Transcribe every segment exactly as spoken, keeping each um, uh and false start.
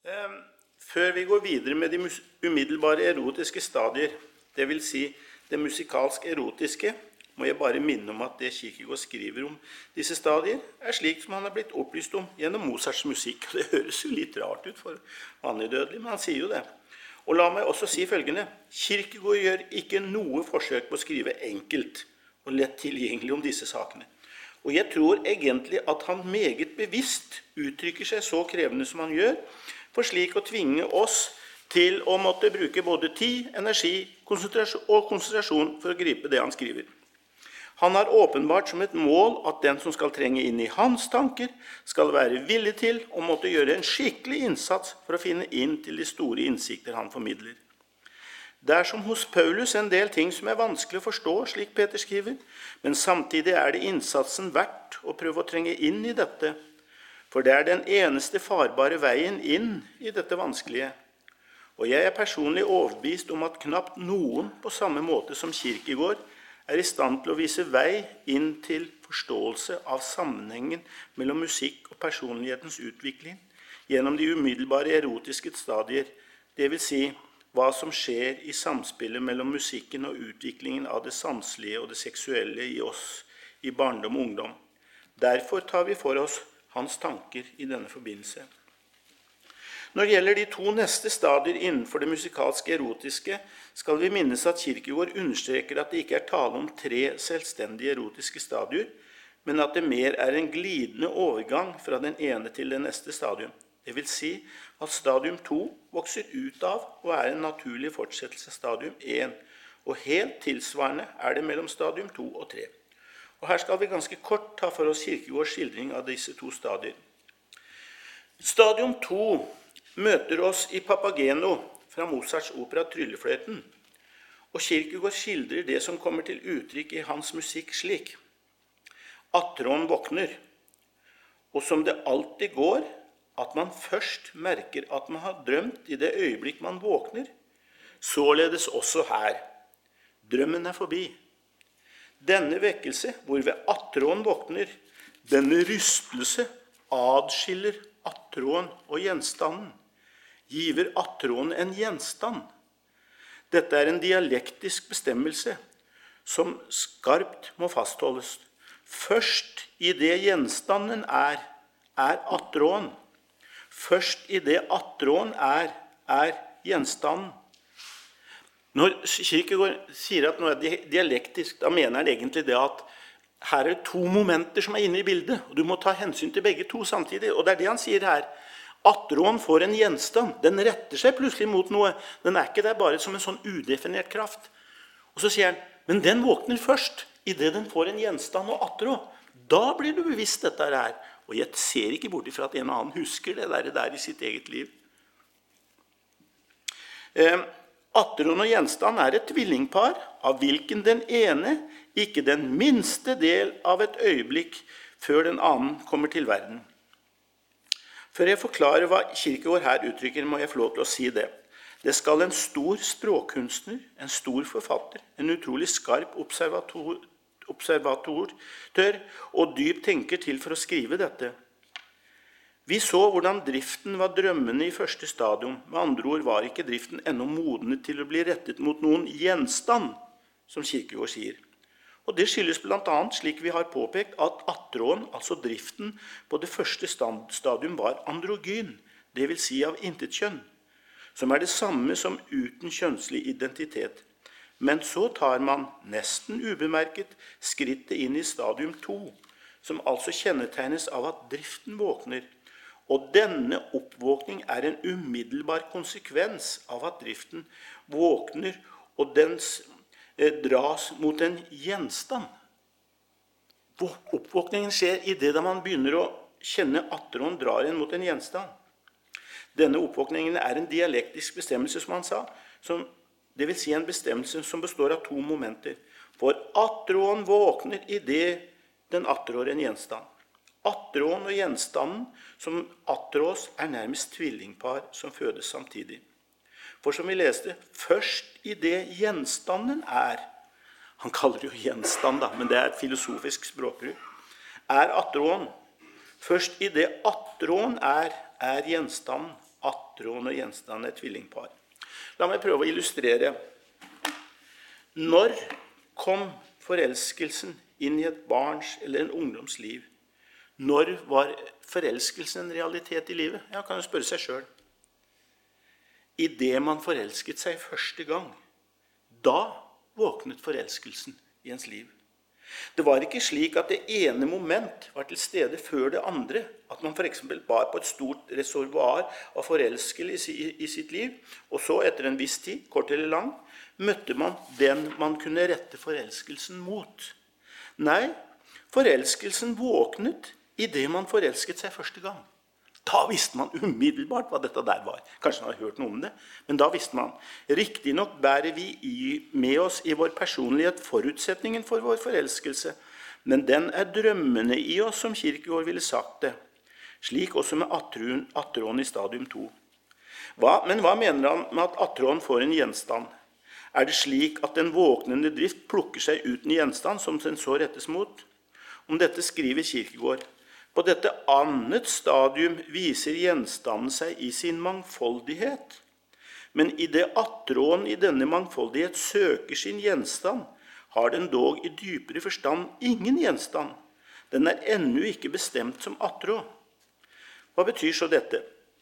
Før vi går videre med de umiddelbare erotiske stadier, det vil si det musikalsk erotiske, må jeg bare minne om at det Kierkegaard skriver om disse stadier, er slik som han har blitt opplyst om gjennom Mozarts musikk. Det høres jo litt rart ut for vanlig dødelig, men han sier jo det. Og la meg også si følgende: Kierkegaard gjør ikke noe forsøk på å skrive enkelt og lett tilgjengelig om disse sakene. Og jeg tror egentlig at han meget bevisst uttrykker seg så krevende som han gjør, for slik å tvinge oss til å måtte bruke både tid, energi konsentrasjon og konsentrasjon for å gripe det han skriver. Han har åpenbart som et mål at den som skal trenge inn i hans tanker, skal være villig til å måtte gjøre en skikkelig innsats for å finne inn til de store innsikter han formidler. Det er som hos Paulus en del ting som er vanskelig å forstå, slik Peter skriver, men samtidig er det innsatsen verdt å prøve å trenge inn i dette, for det er den eneste farbare veien inn i dette vanskelige. Og jeg er personlig overbevist om at knapt noen på samme måte som Kierkegaard er i stand til å vise vei inn til forståelse av sammenhengen mellom musikk og personlighetens utvikling gjennom de umiddelbare erotiske stadier, det vil si hva som skjer i samspillet mellom musikken og utviklingen av det sanselige og det seksuelle i oss i barndom og ungdom. Derfor tar vi for oss hans tanker i denne forbindelse. Når det gjelder de to neste stadier innenfor det musikalske erotiske, skal vi minnes at Kierkegaard understreker at det ikke er tale om tre selvstendige erotiske stadier, men at det mer er en glidende overgang fra den ene til det neste stadium. Det vil si at stadium to vokser ut av og er en naturlig fortsettelse av stadium én, og helt tilsvarende er det mellom stadium to og tre. Og her skal vi ganske kort ta for oss Kierkegaards skildring av disse to stadier. Stadium to møter oss i Papageno fra Mozarts opera Tryllefløyten, og Kierkegaard skildrer det som kommer til uttrykk i hans musikk slik: Atron våkner, og som det alltid går, at man først merker at man har drømt i det øyeblikk man våkner, således også her. Drømmen er forbi. Denne vekkelse, hvor ved Atron våkner, denne rystelse adskiller Atron og gjenstanden, giver Atron en gjenstand. Dette er en dialektisk bestemmelse som skarpt må fastholdes. Først i det gjenstanden er, er Atron. Først i det Atron er, er gjenstanden. Når Kierkegaard sier at noe er dialektisk, da mener han egentlig det at her er to momenter som er inne i bildet, og du må ta hensyn til begge to samtidig. Og det er det han sier her. Atron får en gjenstand. Den retter seg plutselig mot noe. Den er ikke der bare som en sånn udefinert kraft. Og så sier han, men den våkner først, i det den får en gjenstand og atro. Da blir du bevisst dette her. Og jeg ser ikke bort ifra at en og annen husker det der, der i sitt eget liv. Eh, Atron og gjenstand er et tvillingpar, av hvilken den ene ikke den minste del av et øyeblikk før den annen kommer til verden. Før jeg forklarer hva Kierkegaard her uttrykker, må jeg få lov til å si det. Det skal en stor språkkunstner, en stor forfatter, en utrolig skarp observator, observator og dyp tenker til for å skrive dette. Vi så hvordan driften var drømmende i første stadium. Med andre ord var ikke driften ennå modnet til å bli rettet mot noen gjenstand, som Kierkegaard sier. Og det skyldes blant annet, slik vi har påpekt, at atron, altså driften, på det første stadium var androgyn, det vil si av intet kjønn, som er det samme som uten kjønnslig identitet. Men så tar man, nesten ubemerket, skrittet inn i stadium to, som altså kjennetegnes av at driften våkner. Og denne oppvåkning er en umiddelbar konsekvens av at driften våkner, og den eh, dras mot en gjenstand. Oppvåkningen skjer i det da man begynner å kjenne atron drar en mot en gjenstand. Denne oppvåkningen er en dialektisk bestemmelse, som han sa, som, det vil si en bestemmelse som består av to momenter. For atron våkner i det den atrår en gjenstand. Atron og gjenstanden som atros er nærmest tvillingpar som fødes samtidig. For som vi leste, først i det gjenstanden er, han kaller det jo gjenstand da, men det er et filosofisk språkbruk, er atron. Først i det atron er, er gjenstanden. atron og gjenstand er tvillingpar. La meg prøve å illustrere. Når kom forelskelsen inn i et barns eller en ungdoms liv? Når var forelskelsen en realitet i livet? Ja, kan jo spørre seg selv. I det man forelsket seg første gang, da våknet forelskelsen i ens liv. Det var ikke slik at det ene moment var til stede før det andre, at man for eksempel bar på et stort reservoar av forelskelse i, i sitt liv, og så etter en viss tid, kort eller lang, møtte man den man kunne rette forelskelsen mot. Nei, forelskelsen våknet i det man forelsket seg første gang. Da visste man umiddelbart hva dette der var. Kanskje man har hørt noe om det, men da visste man. Riktig nok bærer vi i, med oss i vår personlighet forutsetningen for vår forelskelse, men den er drømmene i oss, som Kierkegaard ville sagt det. Slik også med atron, atron i stadium to. Hva, men hva mener han med at atron får en gjenstand? Er det slik at den våknende drift plukker seg ut en gjenstand som den så rettes mot? Om dette skriver Kierkegaard. På dette annet stadium viser gjenstanden seg i sin mangfoldighet. Men i det atron i denne mangfoldighet søker sin gjenstand, har den dog i dypere forstand ingen gjenstand. Den er ennå ikke bestemt som atro. Hva betyr så dette?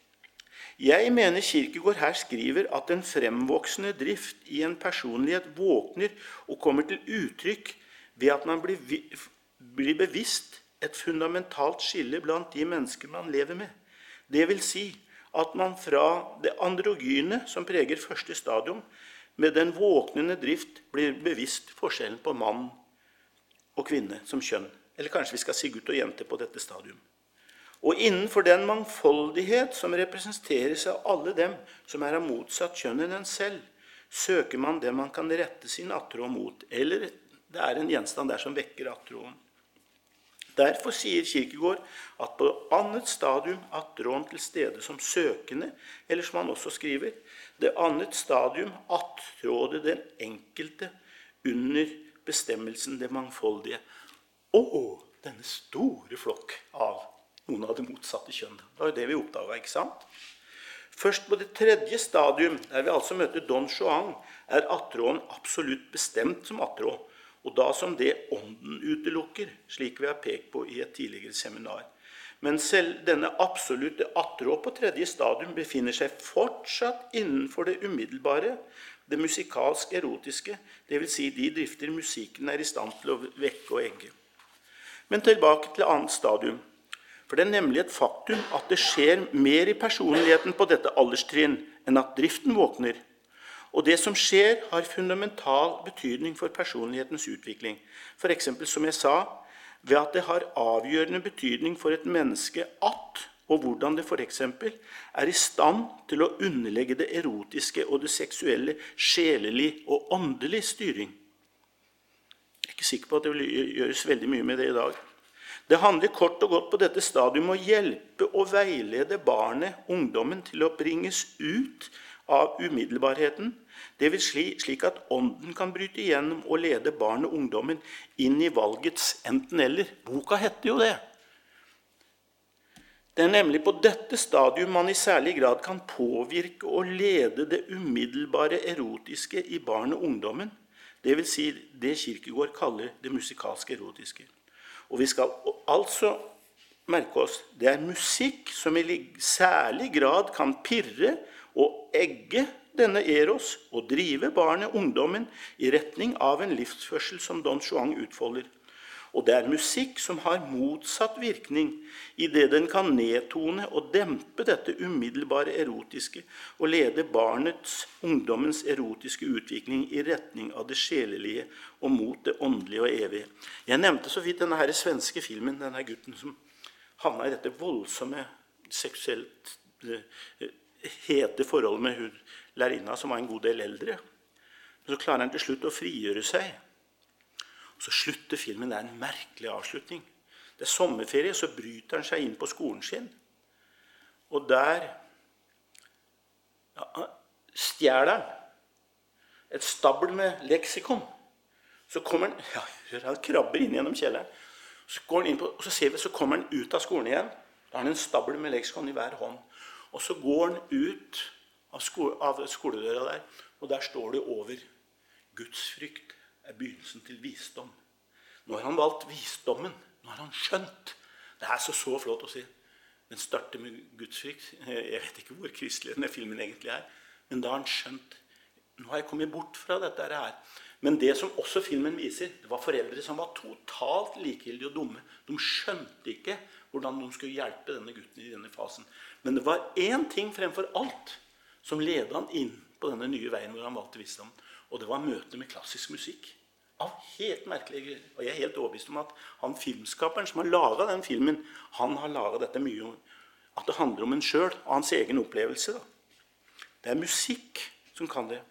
Jeg mener Kierkegaard her skriver at den fremvoksende drift i en personlighet våkner og kommer til uttrykk ved at man blir, blir bevisst et fundamentalt skille blant de mennesker man lever med. Det vil si at man fra det androgyne som preger første stadium, med den våknende drift blir bevisst forskjellen på mann og kvinne som kjønn. Eller kanskje vi skal si gutt og jente på dette stadium. Og innenfor den mangfoldighet som representeres av alle dem som er av motsatt kjønn enn en selv, søker man det man kan rette sin atro mot, eller det er en gjenstand der som vekker atroen. Derfor sier Kierkegaard at på annet stadium atron til stede som søkende, eller som han også skriver, det annet stadium attråde den enkelte under bestemmelsen det mangfoldige. Og denne store flokk av noen av det motsatte kjønn. Det var jo det vi oppdaget, ikke sant? Først på det tredje stadium, der vi altså møter Don Juan, er atron absolutt bestemt som atro, og da som det ånden utelukker, slik vi har pekt på i et tidligere seminar. Men selv denne absolutte atro på tredje stadium befinner seg fortsatt innenfor det umiddelbare, det musikalsk-erotiske, det vil si de drifter musikken er i stand til å vekke og egge. Men tilbake til annet stadium. For det er nemlig et faktum at det skjer mer i personligheten på dette alderstrinn enn at driften våkner. Og det som skjer har fundamental betydning for personlighetens utvikling. For eksempel, som jeg sa, ved at det har avgjørende betydning for et menneske at, og hvordan det for eksempel, er i stand til å underlegge det erotiske og det seksuelle, sjelelig og åndelig styring. Jeg er ikke sikker på at det vil gjøres veldig mye med det i dag. Det handler kort og godt på dette stadium å hjelpe og veilede barnet, ungdommen, til å bringes ut av umiddelbarheten, det vil sli, slik at ånden kan bryte igjennom og lede barnet og ungdommen inn i valgets enten-eller. Boka heter jo det. Det er nemlig på dette stadium man i særlig grad kan påvirke og lede det umiddelbare erotiske i barnet og ungdommen, det vil si det Kierkegaard kaller det musikalske erotiske. Og vi skal altså merke oss, det er musikk som i særlig grad kan pirre og egge denne eros og drive barnet og ungdommen i retning av en livsførsel som Don Juan utfolder. Og det er musikk som har motsatt virkning i det den kan nedtone og dempe dette umiddelbare erotiske og lede barnets, ungdommens erotiske utvikling i retning av det sjelelige og mot det åndelige og evige. Jeg nevnte så vidt denne her svenske filmen, denne gutten som havnet i dette voldsomme seksuelt hete forholdet med hun lærerinna som var en god del eldre. Men så klarer han til slutt å frigjøre seg. Og så slutter filmen, det er en merkelig avslutning. Det er sommerferie, så bryter han seg inn på skolen sin. Og der ja, stjeler han et stabel med leksikon. Så kommer han, ja, han krabber inn gjennom kjelleren. Så går han inn på, og så ser vi, så kommer han ut av skolen igjen. Da har han en stabel med leksikon i hver hånd. Og så går han ut av, skole, av skoledøra der, og der står det over: Gudsfrykt er begynnelsen til visdom. Nå har han valgt visdommen. Nå har han skjønt. Det er så, så flott å si. Den starter med gudsfrykt. Jeg vet ikke hvor kristelig denne filmen egentlig er, men da har han skjønt. Nå har jeg kommet bort fra dette her. Men det som også filmen viser, det var foreldre som var totalt likegyldige og dumme. De skjønte ikke hvordan de skulle hjelpe denne gutten i denne fasen. Men det var en ting fremfor alt som ledet han inn på denne nye veien hvor han valgte visdom. Og det var møte med klassisk musikk. Av helt merkelige, og jeg er helt overbevist om at han filmskaperen som har laget den filmen, han har laget dette mye, at det handler om en selv, og hans egen opplevelse. Da. Det er musikk som kan det.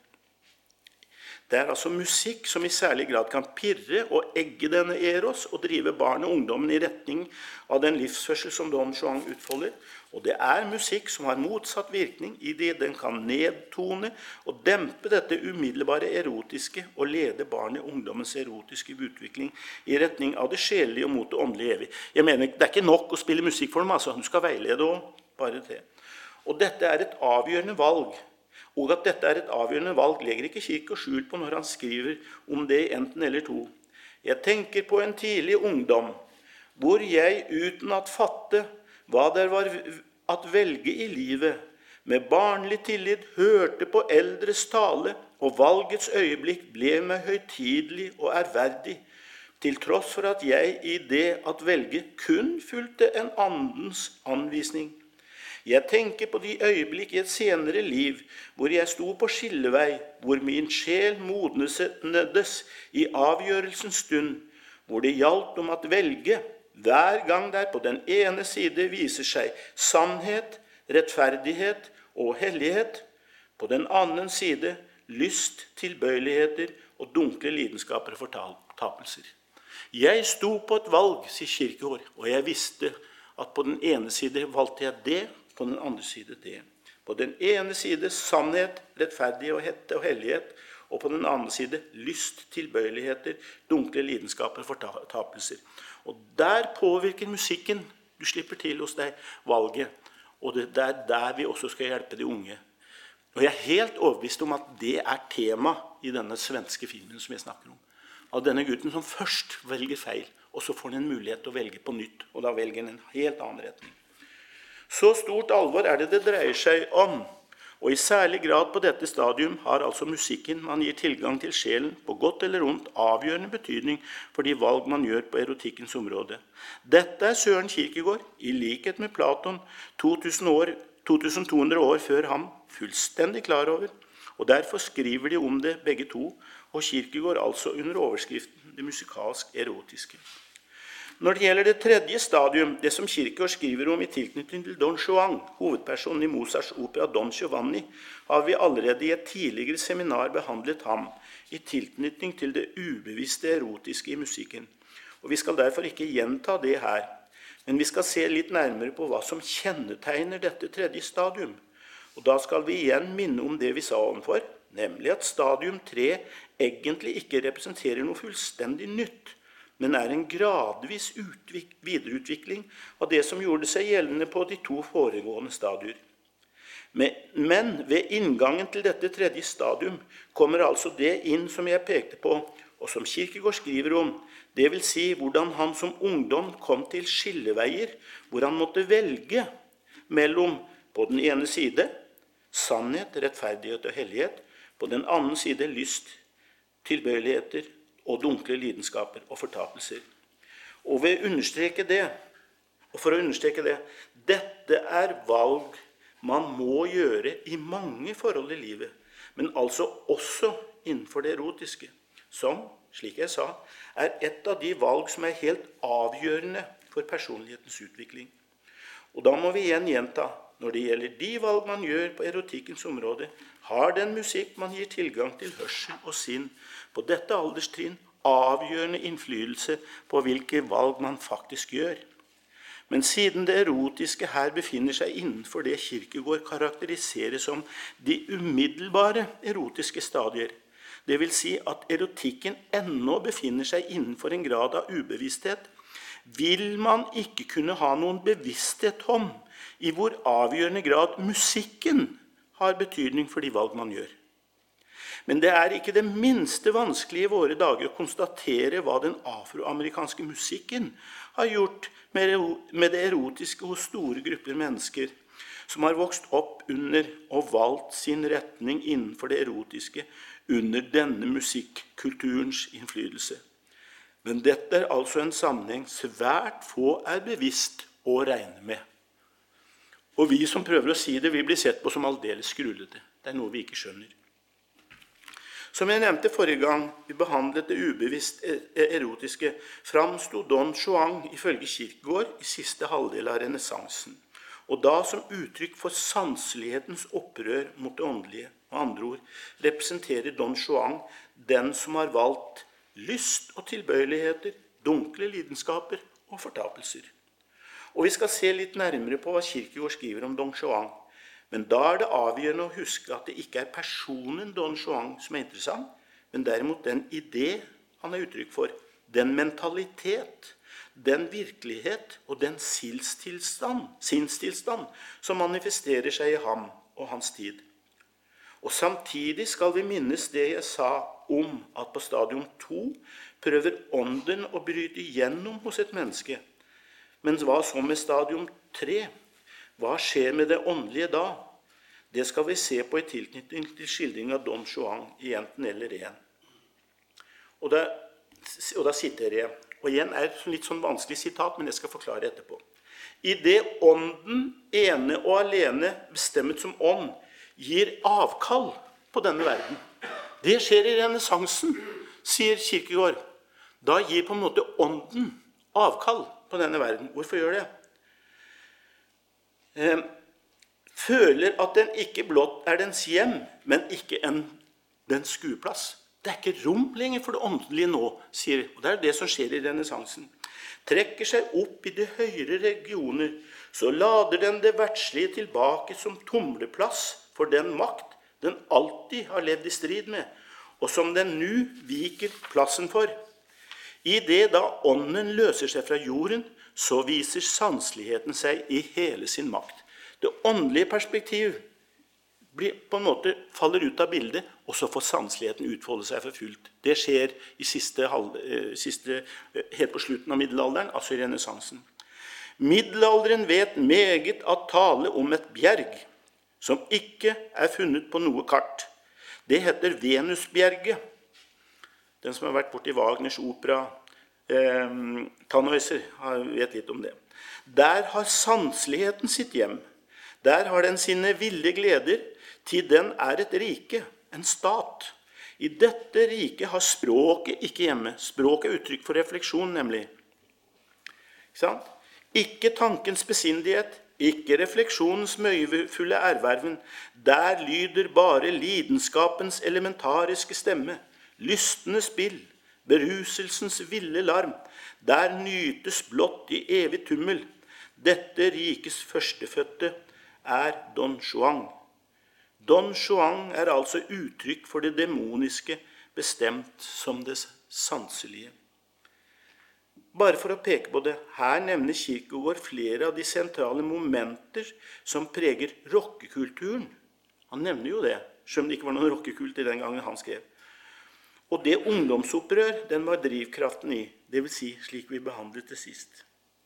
Det er altså musikk som i særlig grad kan pirre og egge denne eros og drive barn og ungdommen i retning av den livsførsel som Don Juan utfolder. Og det er musikk som har motsatt virkning i det den kan nedtone og dempe dette umiddelbare erotiske og lede barnet og ungdommens erotiske utvikling i retning av det sjelelige og mot det åndelige evig. Jeg mener, det er ikke nok å spille musikk for dem, altså. Du skal veilede og bare det. Og dette er et avgjørende valg. Og at dette er et avgjørende valg legger ikke Kirke og skjul på når han skriver om det enten eller to. Jeg tenker på en tidlig ungdom, hvor jeg uten at fatte hva det var at velge i livet, med barnlig tillit hørte på eldres tale, og valgets øyeblikk ble meg høytidelig og ærverdig, til tross for at jeg i det at velge kun fulgte en andens anvisning. Jeg tenker på de øyeblikk i et senere liv, hvor jeg sto på skillevei, hvor min sjel modnes i avgjørelsens stund, hvor det gjaldt om at velge, hver gang der på den ene side viser seg sannhet, rettferdighet og hellighet, på den andre side lyst, tilbøyeligheter og dunkle lidenskaper og fortapelser. Jeg sto på et valg, sier Kierkegaard, og jeg visste at på den ene side valgte jeg det, på den andre side det. På den ene side sannhet, rettferdighet og hellighet, og på den andre side lyst, tilbøyeligheter, dunkle lidenskaper og fortapelser. Og der påvirker musikken, du slipper til hos deg, valget. Og det er der vi også skal hjelpe de unge. Og jeg er helt overbevist om at det er tema i denne svenske filmen som jeg snakker om. Av denne gutten som først velger feil, og så får han en mulighet til å velge på nytt, og da velger han en helt annen retning. Så stort alvor er det det dreier seg om, og i særlig grad på dette stadium har altså musikken man gir tilgang til sjelen, på godt eller ondt, avgjørende betydning for de valg man gjør på erotikkens område. Dette er Søren Kierkegaard, i likhet med Platon, to tusen to hundre år før ham, fullstendig klar over, og derfor skriver de om det begge to, og Kierkegaard altså under overskriften det musikalsk-erotiske. Når det gjelder det tredje stadium, det som Kierkegaard skriver om i tilknytning til Don Juan, hovedpersonen i Mozarts opera Don Giovanni, har vi allerede i et tidligere seminar behandlet ham i tilknytning til det ubevisste erotiske i musikken. Og vi skal derfor ikke gjenta det her, men vi skal se litt nærmere på hva som kjennetegner dette tredje stadium. Og da skal vi igjen minne om det vi sa ovenfor, nemlig at stadium tre egentlig ikke representerer noe fullstendig nytt, men er en gradvis videreutvikling av det som gjorde seg gjeldende på de to foregående stadier. Men ved inngangen til dette tredje stadium kommer altså det inn som jeg pekte på, og som Kierkegaard skriver om, det vil si hvordan han som ungdom kom til skilleveier, hvor han måtte velge mellom på den ene side sannhet, rettferdighet og hellighet, på den andre side lyst, tilbøyeligheter og dunkle lidenskaper og fortapelser. Og ved å understreke det, og for å understreke det, dette er valg man må gjøre i mange forhold i livet, men altså også innenfor det erotiske, som, slik jeg sa, er et av de valg som er helt avgjørende for personlighetens utvikling. Og da må vi igjen gjenta, når det gjelder de valg man gjør på erotikkens område, har den musikk man gir tilgang til hørsel og sinn på dette alderstrinn avgjørende innflytelse på hvilke valg man faktisk gjør. Men siden det erotiske her befinner seg innenfor det Kierkegaard karakteriserer som de umiddelbare erotiske stadier, det vil si at erotikken ennå befinner seg innenfor en grad av ubevissthet, vil man ikke kunne ha noen bevissthet om i hvor avgjørende grad musikken har betydning for de valg man gjør. Men det er ikke det minste vanskelig i våre dager å konstatere hva den afroamerikanske musikken har gjort med det erotiske hos store grupper mennesker som har vokst opp under og valgt sin retning innenfor det erotiske under denne musikkulturens innflytelse. Men dette er altså en sammenheng svært få er bevisst å regne med. Og vi som prøver å si det, vi blir sett på som aldeles skrullete. Det er noe vi ikke skjønner. Som jeg nevnte forrige gang vi behandlet det ubevisst erotiske, framstod Don Juan ifølge Kierkegaard i siste halvdel av renessansen, og da som uttrykk for sanselighetens opprør mot det åndelige. Med andre ord representerer Don Juan den som har valgt lyst og tilbøyeligheter, dunkle lidenskaper og fortapelser. Og vi skal se litt nærmere på hva Kierkegaard skriver om Don Juan. Men da er det avgjørende å huske at det ikke er personen Don Juan som er interessant, men derimot den idé han er uttrykk for, den mentalitet, den virkelighet og den sinnstilstand, sinnstilstand som manifesterer seg i ham og hans tid. Og samtidig skal vi minnes det jeg sa om at på stadium to prøver ånden å bryte igjennom hos et menneske. Men hva så med stadium tre? Hva skjer med det åndelige da? Det skal vi se på i tilknytning til skildring av Don Juan i Enten eller en. Og da, og da siterer jeg. Og igjen er det litt sånn vanskelig sitat, men jeg skal forklare etterpå. I det ånden ene og alene bestemmet som ånd gir avkall på denne verden. Det skjer i renessansen, sier Kierkegaard. Da gir på en måte ånden avkall på denne verden. Hvorfor gjør det? Eh, føler at den ikke blott er dens hjem, men ikke en dens skueplass. Det er ikke rom lenger for det åndelige nå, sier, og det er det som skjer i renessansen. Trekker seg opp i de høyere regioner, så lader den det verdslige tilbake som tumleplass for den makt den alltid har levd i strid med, og som den nå viker plassen for. I det da ånden løser seg fra jorden, så viser sanseligheten seg i hele sin makt. Det åndelige perspektiv blir, på en måte faller ut av bildet, og så får sanseligheten utfolde seg for fullt. Det skjer i siste, siste, helt på slutten av middelalderen, altså i renessansen. Middelalderen vet meget at tale om et bjerg, som ikke er funnet på noe kart. Det heter Venusbjerget. Den som har vært borte i Wagners opera, eh, Tannhäuser, vet litt om det. Der har sanseligheten sitt hjem. Der har den sine ville gleder, til den er et rike, en stat. I dette riket har språket ikke hjemme. Språket er uttrykk for refleksjon, nemlig. Ikke sant? Ikke tankens besindighet, ikke refleksjonens møyefulle erverven. Der lyder bare lidenskapens elementariske stemme, lystende spill, beruselsens ville larm. Der nytes blott i evig tummel. Dette rikes førstefødte er Don Juan. Don Juan er altså uttrykk for det demoniske, bestemt som det sanselige. Bare for å peke på det, her nevner Kierkegaard flere av de sentrale momenter som preger rockekulturen. Han nevner jo det, selv om det ikke var noen rockekult i den gangen han skrev. Og det ungdomsopprør, den var drivkraften i, det vil si slik vi behandlet det sist.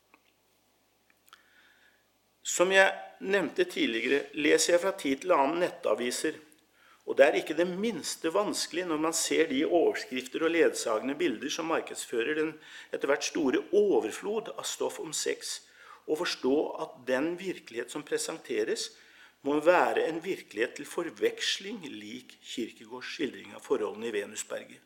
Som jeg nevnte tidligere, leser jeg fra tid til annen nettaviser, og det er ikke det minste vanskelig når man ser de overskrifter og ledsagende bilder som markedsfører den etter hvert store overflod av stoff om sex, og forstå at den virkelighet som presenteres må være en virkelighet til forveksling lik Kierkegaards skildring av forholdene i Venusberget.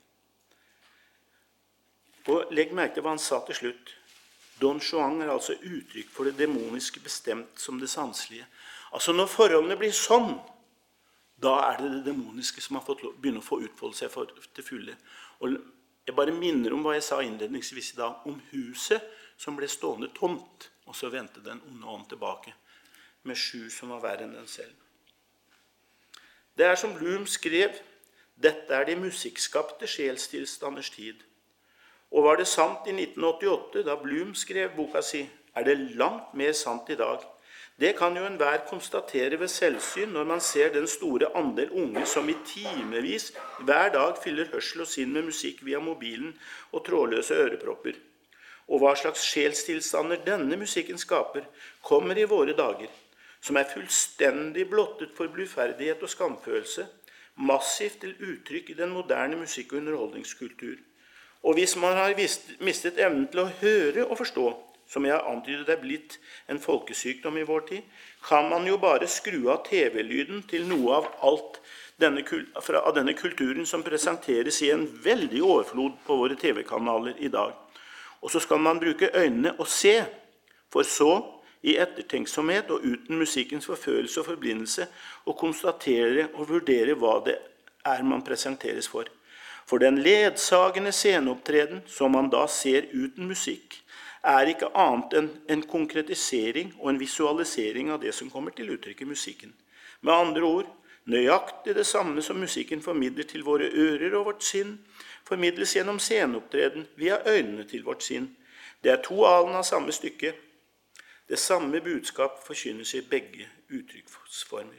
Og legg merke til hva han sa til slutt. Don Juan er altså uttrykk for det demoniske bestemt som det sanselige. Altså når forholdene blir sånn, da er det det demoniske som har fått lov, begynner å få utfolde seg for, til fulle. Og jeg bare minner om hva jeg sa innledningsvis i dag, om huset som ble stående tomt, og så ventet den onde ånd tilbake, med sju som var verre enn den selv. Det er som Bloom skrev, dette er de musikkskapte sjelstilstanders tid. Og var det sant i nitten åttiåtte, da Bloom skrev boka si, er det langt mer sant i dag. Det kan jo enhver konstatere ved selvsyn når man ser den store andel unge som i timevis hver dag fyller hørsel og sinn med musikk via mobilen og trådløse ørepropper. Og hva slags sjelstilstander denne musikken skaper, kommer i våre dager, som er fullstendig blottet for bluferdighet og skamfølelse, massivt til uttrykk i den moderne musikk- og underholdningskultur. Og hvis man har mistet evnen til å høre og forstå, som jeg har antydet er blitt en folkesykdom i vår tid, kan man jo bare skru av tv-lyden til noe av alt denne, fra, av denne kulturen som presenteres i en veldig overflod på våre tv-kanaler i dag. Og så skal man bruke øynene og se, for så, i ettertenksomhet og uten musikkens forfølelse og forblindelse, å konstatere og vurdere hva det er man presenteres for. For den ledsagende sceneopptreden, som man da ser uten musikk, er ikke annet enn en konkretisering og en visualisering av det som kommer til uttrykk i musikken. Med andre ord, nøyaktig det samme som musikken formidler til våre ører og vårt sinn, formidles gjennom sceneopptreden via øynene til vårt sinn. Det er to alen av samme stykke. Det samme budskap forkynnes i begge uttrykksformer.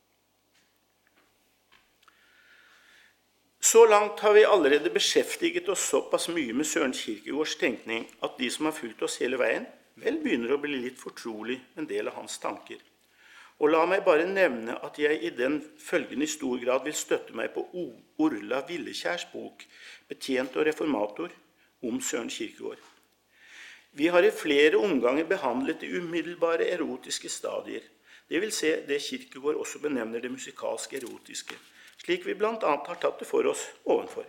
Så langt har vi allerede beskjeftiget oss såpass mye med Søren Kierkegaards tenkning at de som har fulgt oss hele veien, vel begynner å bli litt fortrolig en del av hans tanker. Og la meg bare nevne at jeg i den følgende i stor grad vil støtte meg på Orla Villekjærs bok, Betjent og reformator, om Søren Kierkegaard. Vi har i flere omganger behandlet de umiddelbare erotiske stadier, det vil si det Kierkegaard også benevner det musikalske erotiske, slik vi blant annet har tatt det for oss ovenfor.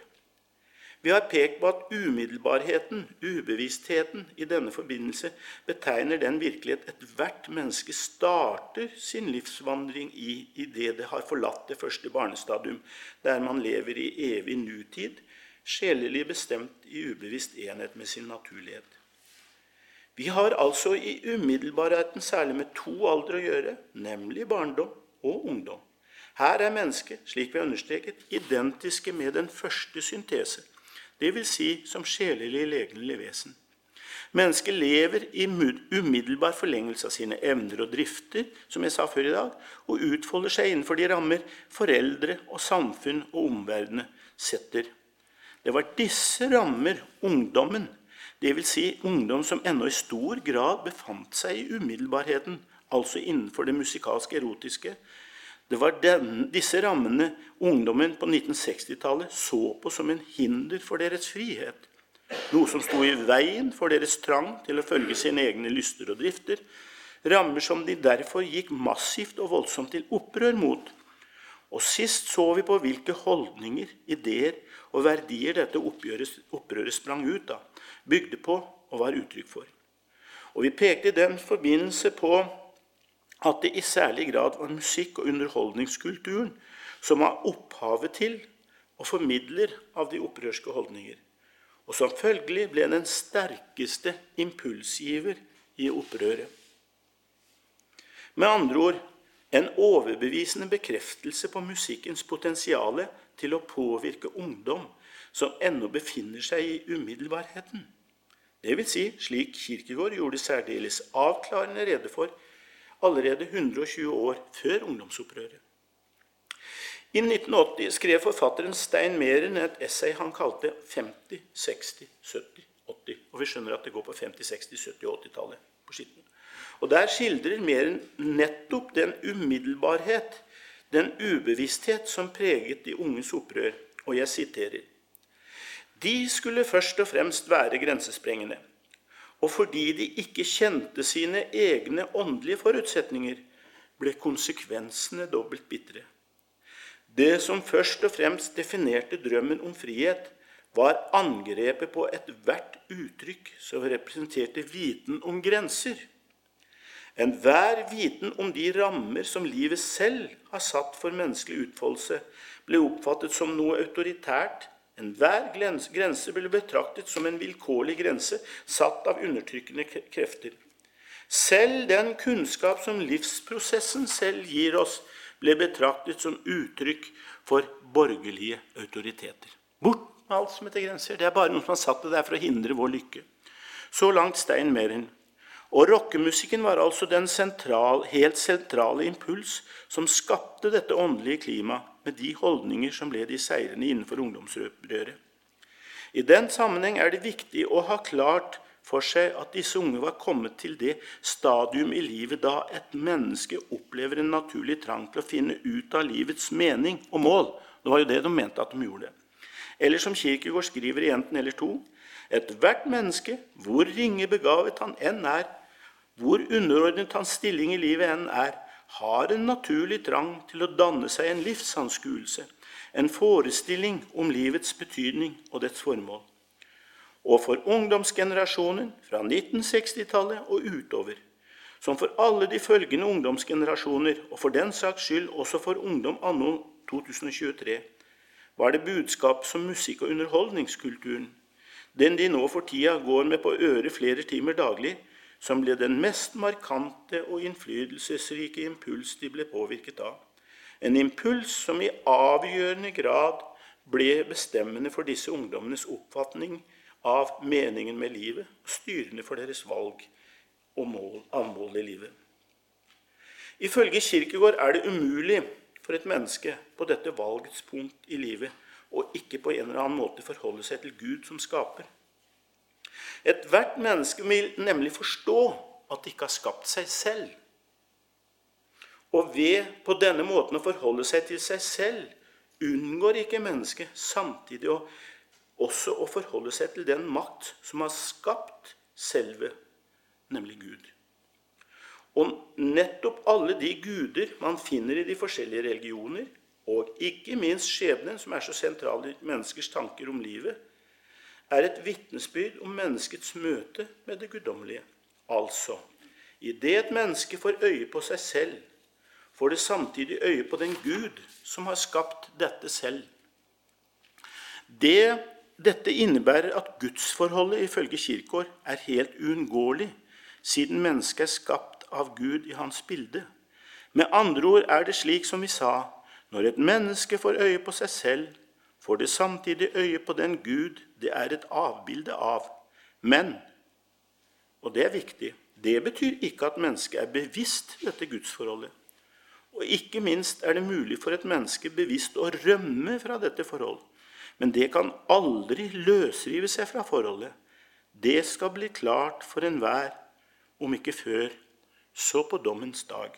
Vi har pekt på at umiddelbarheten, ubevisstheten i denne forbindelse betegner den virkelighet et hvert menneske starter sin livsvandring i, i det det har forlatt det første barnestadium, der man lever i evig nutid, sjelelig bestemt i ubevisst enhet med sin naturlighet. Vi har altså i umiddelbarheten særlig med to aldre å gjøre, nemlig barndom og ungdom. Her er mennesket, slik vi har understreket, identiske med den første syntese, det vil si som sjelelig legemlig vesen. Mennesket lever i umiddelbar forlengelse av sine evner og drifter, som jeg sa før i dag, og utfolder seg innenfor de rammer foreldre og samfunn og omverdene setter. Det var disse rammer ungdommen, det vil si ungdom som ennå i stor grad befant seg i umiddelbarheten, altså innenfor det musikalske erotiske. Det var den, disse rammene ungdommen på nitten seksti-tallet så på som en hinder for deres frihet, noe som stod i veien for deres trang til å følge sine egne lyster og drifter, rammer som de derfor gikk massivt og voldsomt til opprør mot. Og sist så vi på hvilke holdninger, ideer og verdier dette opprøret, opprøret sprang ut av, bygde på og var uttrykk for. Og vi pekte i den forbindelse på at det i særlig grad var musikk- og underholdningskulturen som var opphavet til og formidler av de opprørske holdninger, og som følgelig ble den sterkeste impulsgiver i opprøret. Med andre ord, en overbevisende bekreftelse på musikkens potensiale til å påvirke ungdom som ennå befinner seg i umiddelbarheten. Det vil si, slik Kierkegaard gjorde særdeles avklarende rede for, allerede hundre og tjue år før ungdomsopprøret. I nitten åtti skrev forfatteren Stein Meren et essay han kalte femti, seksti, sytti, åtti. Og vi skjønner at det går på femti, seksti, sytti og åtti-tallet på skitten. Og der skildrer Meren nettopp den umiddelbarhet, den ubevissthet som preget de unges opprør. Og jeg siterer: «De skulle først og fremst være grensesprengende. Og fordi de ikke kjente sine egne åndelige forutsetninger, ble konsekvensene dobbelt bitre. Det som først og fremst definerte drømmen om frihet, var angrepet på et hvert uttrykk som representerte viten om grenser. Enhver viten om de rammer som livet selv har satt for menneskelig utfoldelse, ble oppfattet som noe autoritært. Enhver grense ble betraktet som en vilkårlig grense, satt av undertrykkende krefter. Selv den kunnskap som livsprosessen selv gir oss, ble betraktet som uttrykk for borgerlige autoriteter. Bort med alt som heter grenser, det er bare noe som har satt det der for å hindre vår lykke. Så langt Stein Meren. Og rockemusikken var altså den sentral, helt sentrale impuls som skapte dette åndelige klima med de holdninger som ble de seirende innenfor ungdomsopprøret. I den sammenheng er det viktig å ha klart for seg at disse unge var kommet til det stadium i livet da et menneske opplever en naturlig trang til å finne ut av livets mening og mål. Det var jo det de mente at de gjorde. Eller som Kierkegaard skriver i Enten eller to, et hvert menneske, hvor ringe begavet han enn er, hvor underordnet hans stilling i livet enn er, har en naturlig trang til å danne seg en livsanskuelse, en forestilling om livets betydning og dets formål. Og for ungdomsgenerasjonen fra nitten seksti-tallet og utover, som for alle de følgende ungdomsgenerasjoner, og for den saks skyld også for ungdom anno to tusen og tjuetre, var det budskap som musikk- og underholdningskulturen, den de nå for tida går med på øret flere timer daglig, som ble den mest markante og innflytelsesrike impuls de ble påvirket av. En impuls som i avgjørende grad ble bestemmende for disse ungdommenes oppfatning av meningen med livet, og styrende for deres valg og mål, mål i livet. Ifølge Kierkegaard er det umulig for et menneske på dette valgets punkt i livet, og ikke på en eller annen måte forholde seg til Gud som skaper. Et hvert menneske vil nemlig forstå at de ikke har skapt seg selv. Og ved på denne måten å forholde seg til seg selv, unngår ikke mennesket samtidig å, også å forholde seg til den makt som har skapt selve, nemlig Gud. Og nettopp alle de guder man finner i de forskjellige religioner, og ikke minst skjebnen som er så sentral i menneskers tanker om livet, er et vitnesbyrd om menneskets møte med det guddommelige. Altså, i det et menneske får øye på seg selv, får det samtidig øye på den Gud som har skapt dette selv. Det, dette innebærer at gudsforholdet ifølge Kierkegaard er helt uunngåelig, siden mennesket er skapt av Gud i hans bilde. Med andre ord er det slik som vi sa, når et menneske får øye på seg selv, får det samtidig øye på den Gud det er et avbilde av. Men, og det er viktig, det betyr ikke at mennesket er bevisst dette gudsforholdet. Og ikke minst er det mulig for et menneske bevisst å rømme fra dette forhold. Men det kan aldri løsrive seg fra forholdet. Det skal bli klart for enhver, om ikke før, så på dommens dag.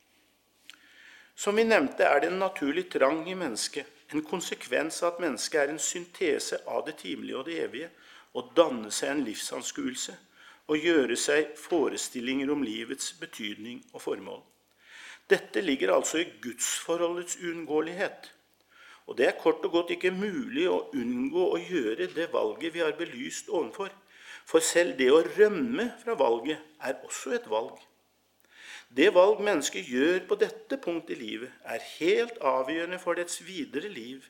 Som vi nevnte er det en naturlig trang i mennesket, en konsekvens av at mennesket er en syntese av det timelige og det evige, å danne seg en livsanskuelse og gjøre seg forestillinger om livets betydning og formål. Dette ligger altså i gudsforholdets uunngåelighet, og det er kort og godt ikke mulig å unngå å gjøre det valget vi har belyst ovenfor, for selv det å rømme fra valget er også et valg. Det valg mennesket gjør på dette punkt i livet er helt avgjørende for dets videre liv.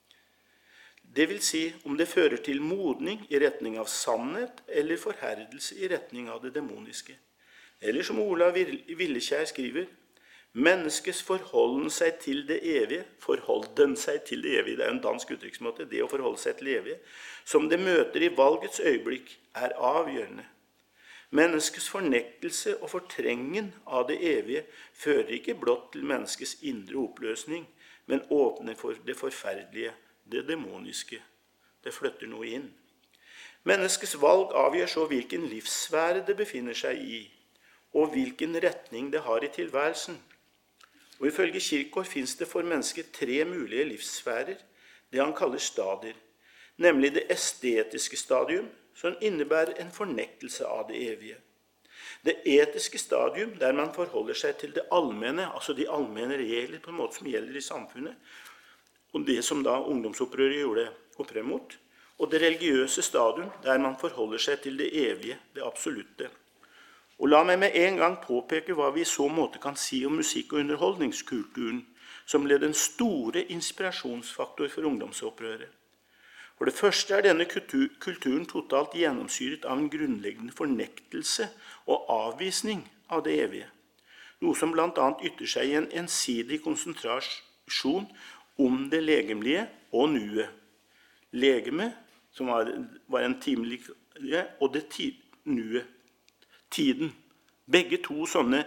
Det vil si om det fører til modning i retning av sannhet eller forherdelse i retning av det demoniske. Eller som Olav Villekjær skriver, menneskets forholden seg til det evige, forholden seg til det evige, det er en dansk uttrykksmåte, det å forholde seg til det evige, som det møter i valgets øyeblikk, er avgjørende. Menneskets fornektelse og fortrengen av det evige fører ikke blott til menneskets indre oppløsning, men åpner for det forferdelige, det demoniske. Det flytter noe inn. Menneskets valg avgjør så hvilken livssfære det befinner seg i, og hvilken retning det har i tilværelsen. Og ifølge Kierkegaard finnes det for mennesket tre mulige livssfærer, det han kaller stadier, nemlig det estetiske stadium, som innebærer en fornektelse av det evige. Det etiske stadium, der man forholder seg til det allmenne, altså de allmenne regler på en måte som gjelder i samfunnet, og det som da ungdomsopprøret gjorde opprør mot, og det religiøse stadium, der man forholder seg til det evige, det absolutte. Og la meg med en gang påpeke hva vi i så måte kan si om musikk- og underholdningskulturen, som ble den store inspirasjonsfaktor for ungdomsopprøret. For det første er denne kulturen totalt gjennomsyret av en grunnleggende fornektelse og avvisning av det evige, noe som blant annet ytter seg i en ensidig konsentrasjon om det legemlige og nuet. Legeme, som var, var en timelige, og det ti, nuet, tiden, Begge to sånne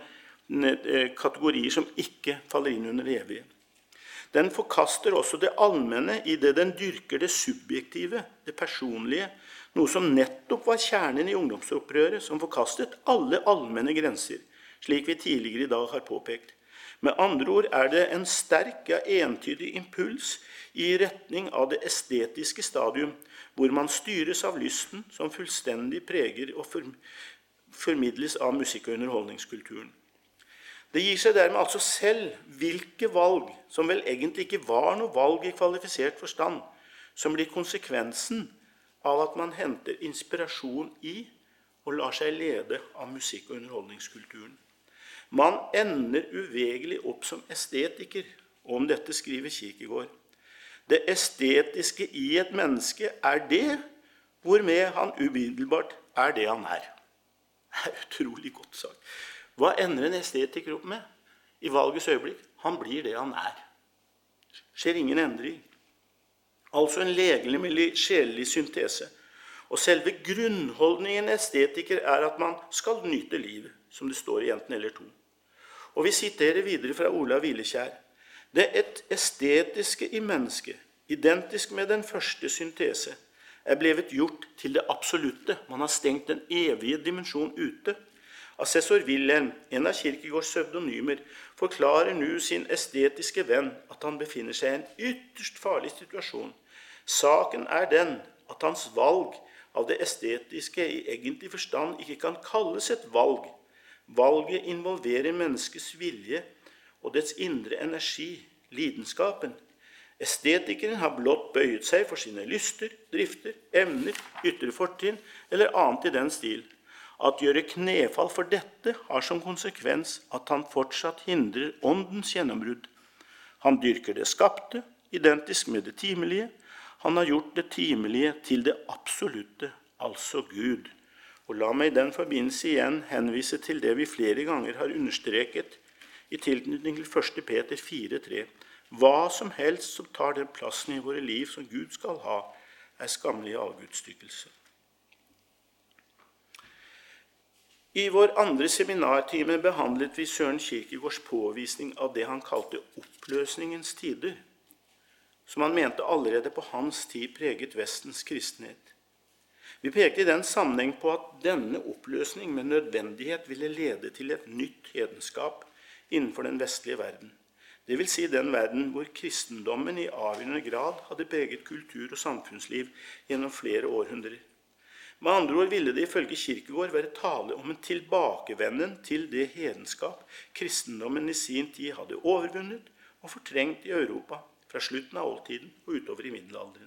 kategorier som ikke faller inn under det evige. Den forkaster også det allmenne i det den dyrker det subjektive, det personlige, noe som nettopp var kjernen i ungdomsopprøret, som forkastet alle allmenne grenser, slik vi tidligere i dag har påpekt. Med andre ord er det en sterk, ja entydig impuls i retning av det estetiske stadium, hvor man styres av lysten som fullstendig preger og formidles av musikk- og underholdningskulturen. Det gir seg dermed altså selv hvilke valg, som vel egentlig ikke var noe valg i kvalifisert forstand, som blir konsekvensen av at man henter inspirasjon i og lar seg lede av musikk- og underholdningskulturen. Man ender uvegelig opp som estetiker, og om dette skriver Kierkegaard. Det estetiske i et menneske er det, hvormed han umiddelbart er det han er. Det er utrolig godt sagt. Hva ender en estetiker opp med i valgets øyeblikk? Han blir det han er. Skjer ingen endring. Altså en legemlig sjelelig syntese. Og selve grunnholdningen estetiker er at man skal nyte livet, som det står i enten eller to. Og vi siterer videre fra Olav Hvilekjær. Det et estetiske i mennesket, identisk med den første syntese, er blevet gjort til det absolutte. Man har stengt den evige dimensjon ute. Assessor Wilhelm, en av Kierkegaards pseudonymer, forklarer nu sin estetiske venn at han befinner seg i en ytterst farlig situasjon. Saken er den at hans valg av det estetiske i egentlig forstand ikke kan kalles et valg. Valget involverer menneskets vilje og dets indre energi, lidenskapen. Estetikeren har blott bøyet seg for sine lyster, drifter, evner, ytre fortrinn eller annet i den stil. At gjøre knefall for dette har som konsekvens at han fortsatt hindrer åndens gjennombrudd. Han dyrker det skapte, identisk med det timelige. Han har gjort det timelige til det absolutte, altså Gud. Og la meg i den forbindelse igjen henvise til det vi flere ganger har understreket i tilknytning til første Peter fire tre. Hva som helst som tar den plassen i våre liv som Gud skal ha, er skammelig avgudstykkelse. I vår andre seminartime behandlet vi Søren Kierkegaards påvisning av det han kalte oppløsningens tider, som han mente allerede på hans tid preget Vestens kristenhet. Vi pekte i den sammenheng på at denne oppløsning med nødvendighet ville lede til et nytt hedenskap innenfor den vestlige verden. Det vil si den verden hvor kristendommen i avgjørende grad hadde preget kultur og samfunnsliv gjennom flere århundrer. Med andre ord ville det ifølge Kierkegaard være tale om en tilbakevenden til det hedenskap kristendommen i sin tid hadde overvunnet og fortrengt i Europa fra slutten av oldtiden og utover i middelalderen.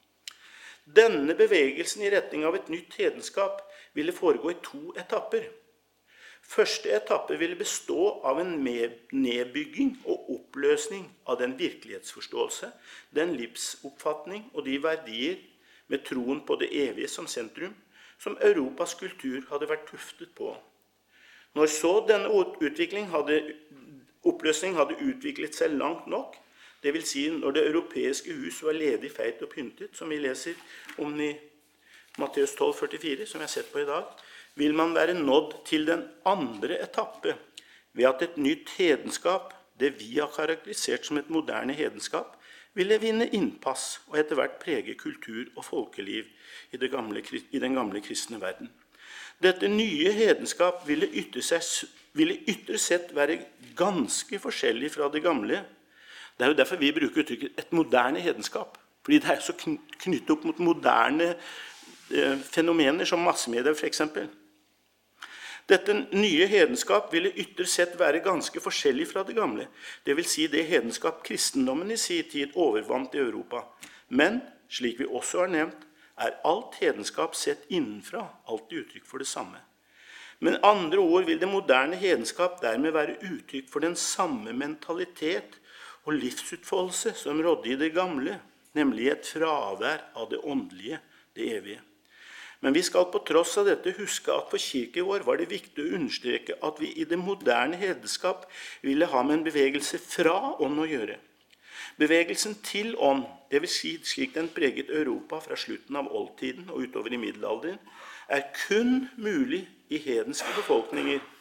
Denne bevegelsen i retning av et nytt hedenskap ville foregå i to etapper. Første etappe ville bestå av en nedbygging og oppløsning av den virkelighetsforståelse, den livsoppfatning og de verdier med troen på det evige som sentrum, som Europas kultur hadde vært tuftet på. Når så denne utvikling hadde, oppløsning hadde utviklet seg langt nok, det vil si når det europeiske hus var ledig, feit og pyntet, som vi leser om i Matteus tolv førtifire, som jeg har sett på i dag, vil man være nådd til den andre etappe, ved at et nytt hedenskap, det vi har karakterisert som et moderne hedenskap, ville vinne innpass og etter hvert prege kultur og folkeliv i, det gamle, i den gamle kristne verden. Dette nye hedenskap ville ytre, seg, ville ytre sett være ganske forskjellig fra det gamle. Det er jo derfor vi bruker uttrykket et moderne hedenskap, fordi det er så knyttet opp mot moderne eh, fenomener som massemedier for eksempel. Dette nye hedenskap ville ytre sett være ganske forskjellig fra det gamle, det vil si det hedenskap kristendommen i sin tid overvant i Europa. Men, slik vi også har nevnt, er alt hedenskap sett innenfra alltid uttrykk for det samme. Men andre ord vil det moderne hedenskap dermed være uttrykk for den samme mentalitet og livsutfoldelse som rådde i det gamle, nemlig et fravær av det åndelige, det evige. Men vi skal på tross av dette huske at for Kierkegaard var det viktig å understreke at vi i det moderne hedenskap ville ha med en bevegelse fra ånd å gjøre. Bevegelsen til ånd, det vil si slik den preget Europa fra slutten av oldtiden og utover i middelalderen, er kun mulig i hedenske befolkninger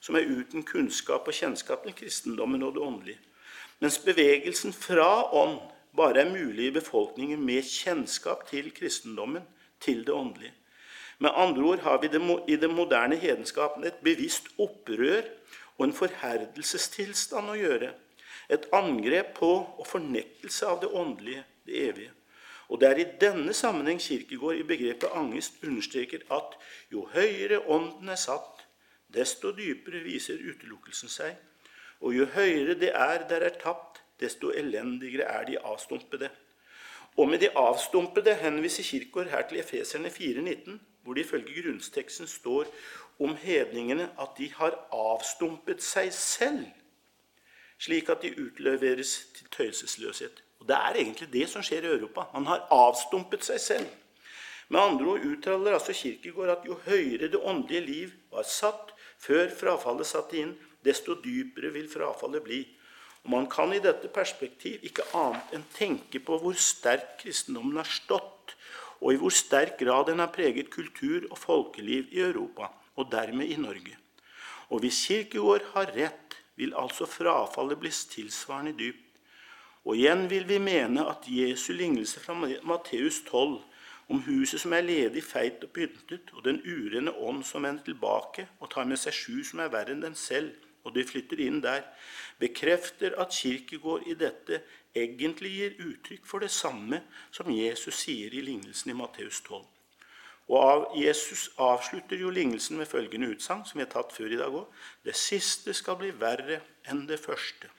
som er uten kunnskap og kjennskap til kristendommen og det åndelige. Mens bevegelsen fra ånd bare er mulig i befolkningen med kjennskap til kristendommen, til det åndelige. Med andre ord har vi det, i det moderne hedenskapen et bevisst opprør og en forherdelsestilstand å gjøre. Et angrep på og fornektelse av det åndelige, det evige. Og det er i denne sammenheng Kierkegaard i begrepet angst understreker at jo høyere ånden er satt, desto dypere viser utelukkelsen seg, og jo høyere det er der er tapt, desto elendigere er de avstumpede. Og med de avstumpede henviser Kierkegaard her til Efeserne fire nitten, hvor det ifølge grunnsteksten står om hedningene at de har avstumpet seg selv, slik at de utleveres til tøyelsesløshet. Og det er egentlig det som skjer i Europa. Man har avstumpet seg selv. Med andre ord uttaler altså Kierkegaard at jo høyere det åndelige liv var satt før frafallet satte inn, desto dypere vil frafallet bli. Og man kan i dette perspektiv ikke annet enn tenke på hvor sterk kristendommen har stått, og i hvor sterk grad den har preget kultur og folkeliv i Europa, og dermed i Norge. Og hvis Kierkegaard har rett, vil altså frafallet bli tilsvarende dypt. Og igjen vil vi mene at Jesu lignelse fra Matteus tolv, om huset som er ledig, feit og pyntet, og den urene ånd som vender tilbake og tar med seg sju som er verre enn den selv, og de flytter inn der, bekrefter at Kierkegaard i dette egentlig gir uttrykk for det samme som Jesus sier i lignelsen i Matteus tolv. Og av Jesus avslutter jo lignelsen med følgende utsagn, som vi har tatt før i dag også: det siste skal bli verre enn det første.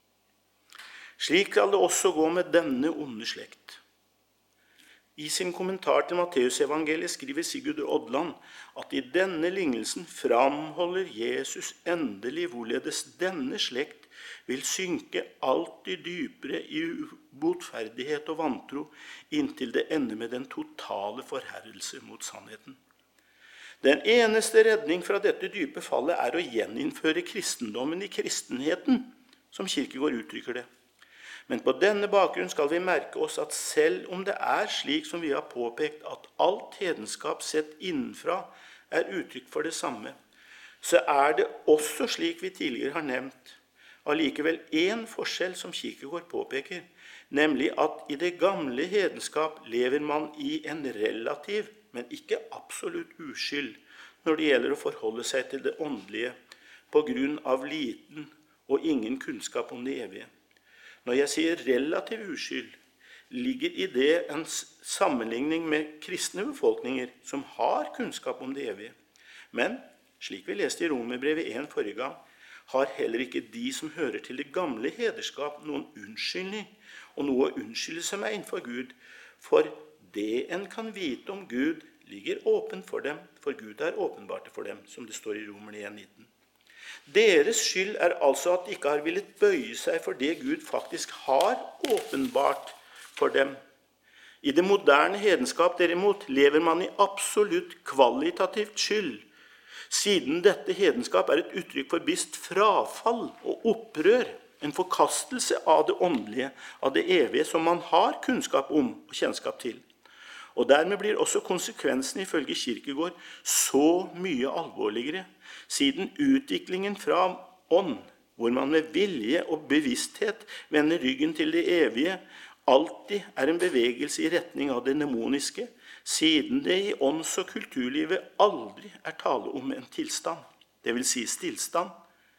Slik skal det også gå med denne onde slekt. I sin kommentar til Matteusevangeliet skriver Sigurd Odland at i denne lignelsen framholder Jesus endelig hvorledes denne slekt vil synke alltid dypere i ubotferdighet og vantro, inntil det ender med den totale forherrelse mot sannheten. Den eneste redning fra dette dype fallet er å gjeninnføre kristendommen i kristenheten, som Kierkegaard uttrykker det. Men på denne bakgrunn skal vi merke oss at selv om det er slik som vi har påpekt at alt hedenskap sett innenfra er uttrykk for det samme, så er det også slik vi tidligere har nevnt, allikevel en forskjell som Kierkegaard påpeker, nemlig at i det gamle hedenskap lever man i en relativ, men ikke absolutt uskyld når det gjelder å forholde seg til det åndelige på grunn av liten og ingen kunnskap om det evige. Når jeg sier relativ uskyld, ligger i det en sammenligning med kristne befolkninger som har kunnskap om det evige. Men, slik vi leste i Romerbrevet en forrige gang, har heller ikke de som hører til det gamle hederskap noen unnskyldning, og noe å unnskylde seg med innenfor Gud, for det en kan vite om Gud ligger åpen for dem, for Gud er åpenbart for dem, som det står i Romerne en nitten. Deres skyld er altså at de ikke har villet bøye seg for det Gud faktisk har åpenbart for dem. I det moderne hedenskap derimot lever man i absolutt kvalitativt skyld, siden dette hedenskap er et uttrykk for bevisst frafall og opprør, en forkastelse av det åndelige, av det evige som man har kunnskap om og kjennskap til. Og dermed blir også konsekvensen ifølge Kierkegaard så mye alvorligere, siden utviklingen fra ånd, hvor man med vilje og bevissthet vender ryggen til det evige, alltid er en bevegelse i retning av det demoniske, siden det i ånds- og kulturlivet aldri er tale om en tilstand, det vil si stillstand,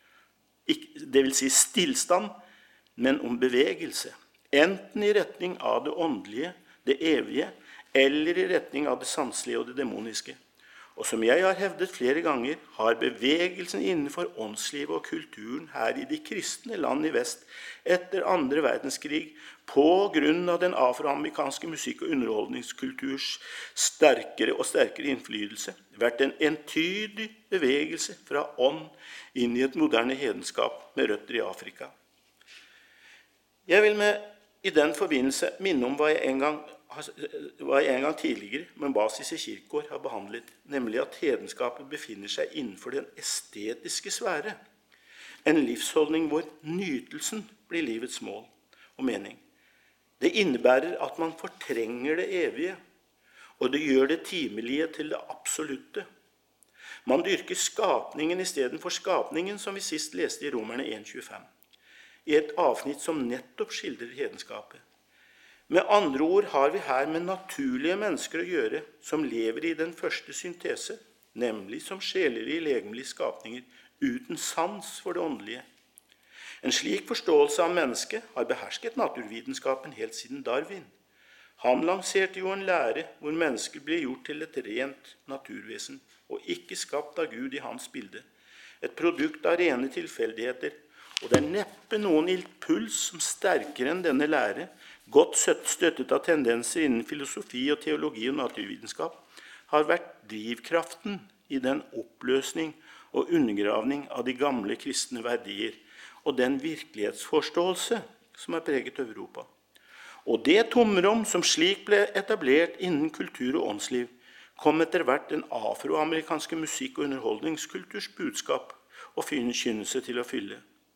det vil si stillstand, men om bevegelse, enten i retning av det åndelige, det evige, eller i retning av det sanselige og det demoniske. Og som jeg har hevdet flere ganger, har bevegelsen innenfor åndslivet og kulturen her i de kristne land i vest etter andre verdenskrig på grunn av den afroamerikanske musikk- og underholdningskulturs sterkere og sterkere innflytelse vært en entydig bevegelse fra ånd inn i et moderne hedenskap med røtter i Afrika. Jeg vil med i den forbindelse minne om hva jeg en gang hva jeg en gang tidligere med basis i Kierkegaard har behandlet, nemlig at hedenskapet befinner seg innenfor den estetiske sfære, en livsholdning hvor nytelsen blir livets mål og mening. Det innebærer at man fortrenger det evige, og det gjør det timelige til det absolutte. Man dyrker skapningen i stedet for skapningen, som vi sist leste i Romerne en tjuefem, i et avsnitt som nettopp skildrer hedenskapet. Med andre ord har vi her med naturlige mennesker å gjøre, som lever i den første syntese, nemlig som sjelelige legemlige skapninger, uten sans for det åndelige. En slik forståelse av mennesket har behersket naturvitenskapen helt siden Darwin. Han lanserte jo en lære hvor mennesker blir gjort til et rent naturvesen, og ikke skapt av Gud i hans bilde. Et produkt av rene tilfeldigheter, og det er neppe noen impuls som sterkere enn denne lære, godt støttet av tendenser innen filosofi og teologi og naturvitenskap, har vært drivkraften i den oppløsning og undergravning av de gamle kristne verdier, og den virkelighetsforståelse som har preget Europa. Og det tomrom som slik ble etablert innen kultur og åndsliv, kom etter hvert den afroamerikanske musikk- og underholdningskulturs budskap og forkynnelse til å fylle.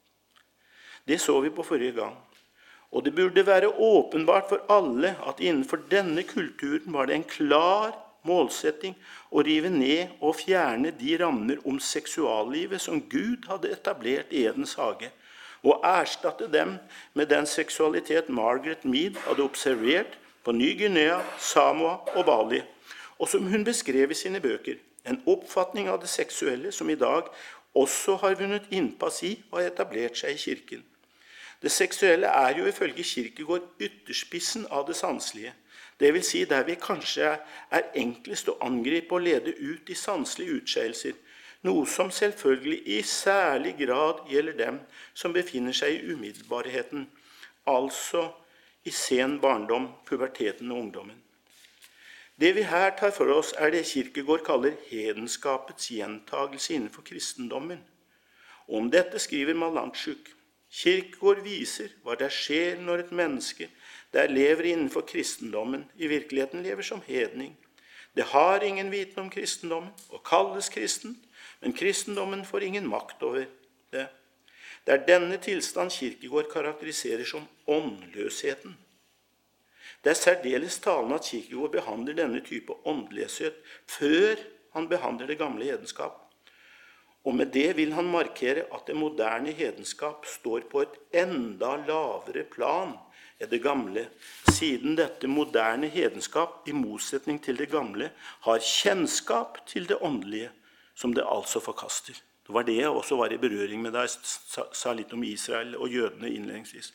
Det så vi på forrige gang. Og det burde være åpenbart for alle at innenfor denne kulturen var det en klar målsetting å rive ned og fjerne de rammer om seksuallivet som Gud hadde etablert i Edens hage, og erstatte dem med den seksualitet Margaret Mead hadde observert på Ny-Guinea, Samoa og Bali, og som hun beskrev i sine bøker, en oppfatning av det seksuelle som i dag også har vunnet innpass i og etablert seg i kirken. Det seksuelle er jo ifølge Kierkegaard ytterspissen av det sanselige, det vil si der vi kanskje er enklest å angripe og lede ut i sanselige utskeielser, noe som selvfølgelig i særlig grad gjelder dem som befinner seg i umiddelbarheten, altså i sen barndom, puberteten og ungdommen. Det vi her tar for oss er det Kierkegaard kaller hedenskapets gjentagelse innenfor kristendommen. Om dette skriver Malanchuk. Kierkegaard viser hva det skjer når et menneske der lever innenfor kristendommen, i virkeligheten lever som hedning. Det har ingen viten om kristendommen og kalles kristen, men kristendommen får ingen makt over det. Det er denne tilstand Kierkegaard karakteriserer som åndløsheten. Det er særdeles talende at Kierkegaard behandler denne type åndløshet før han behandler det gamle hedenskap. Og med det vil han markere at det moderne hedenskap står på et enda lavere plan enn det gamle, siden dette moderne hedenskap, i motsetning til det gamle, har kjennskap til det åndelige, som det altså forkaster. Det var det jeg også var i berøring med da jeg sa litt om Israel og jødene innledningsvis.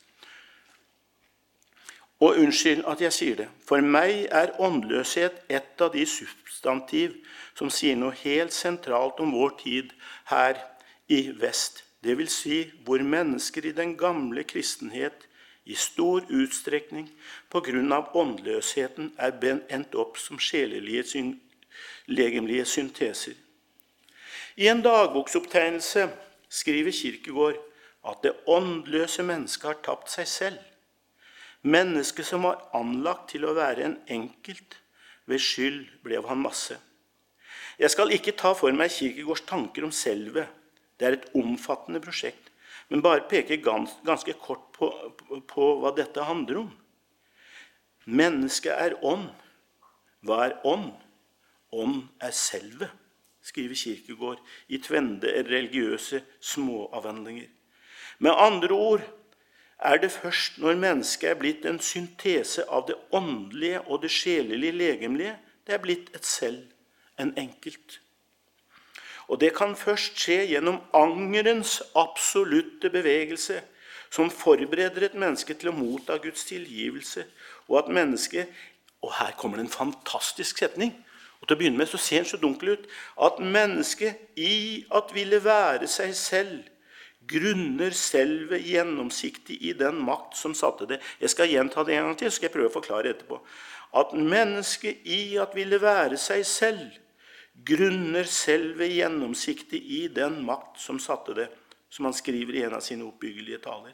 Og unnskyld at jeg sier det, for meg er åndløshet et av de substantiv som sier noe helt sentralt om vår tid her i vest. Det vil si hvor mennesker i den gamle kristenhet i stor utstrekning på grunn av åndløsheten er endt opp som sjelelige, syn, legemlige synteser. I en dagboksopptegnelse skriver Kierkegaard at det åndløse mennesket har tapt seg selv. Mennesket som var anlagt til å være en enkelt, ved skyld ble han masse. Jeg skal ikke ta for meg Kierkegaards tanker om selve. Det er et omfattende prosjekt, men bare peke gans, ganske kort på, på, på hva dette handler om. Mennesket er ånd. Hva er ånd? Ånd er selve, skriver Kierkegaard i tvende religiøse småavhandlinger. Med andre ord er det først når mennesket er blitt en syntese av det åndelige og det sjelelige legemlige, det er blitt et selv, en enkelt. Og det kan først skje gjennom angerens absolutte bevegelse, som forbereder et menneske til å motta Guds tilgivelse, og at mennesket, og her kommer det en fantastisk setning, og til å begynne med så ser den så dunkel ut, at mennesket i at ville være seg selv, grunner selve gjennomsiktig i den makt som satte det. Jeg skal gjenta det en gang til, så skal jeg prøve å forklare etterpå. At mennesket i at ville være seg selv, grunner selve gjennomsiktig i den makt som satte det, som han skriver i en av sine oppbyggelige taler.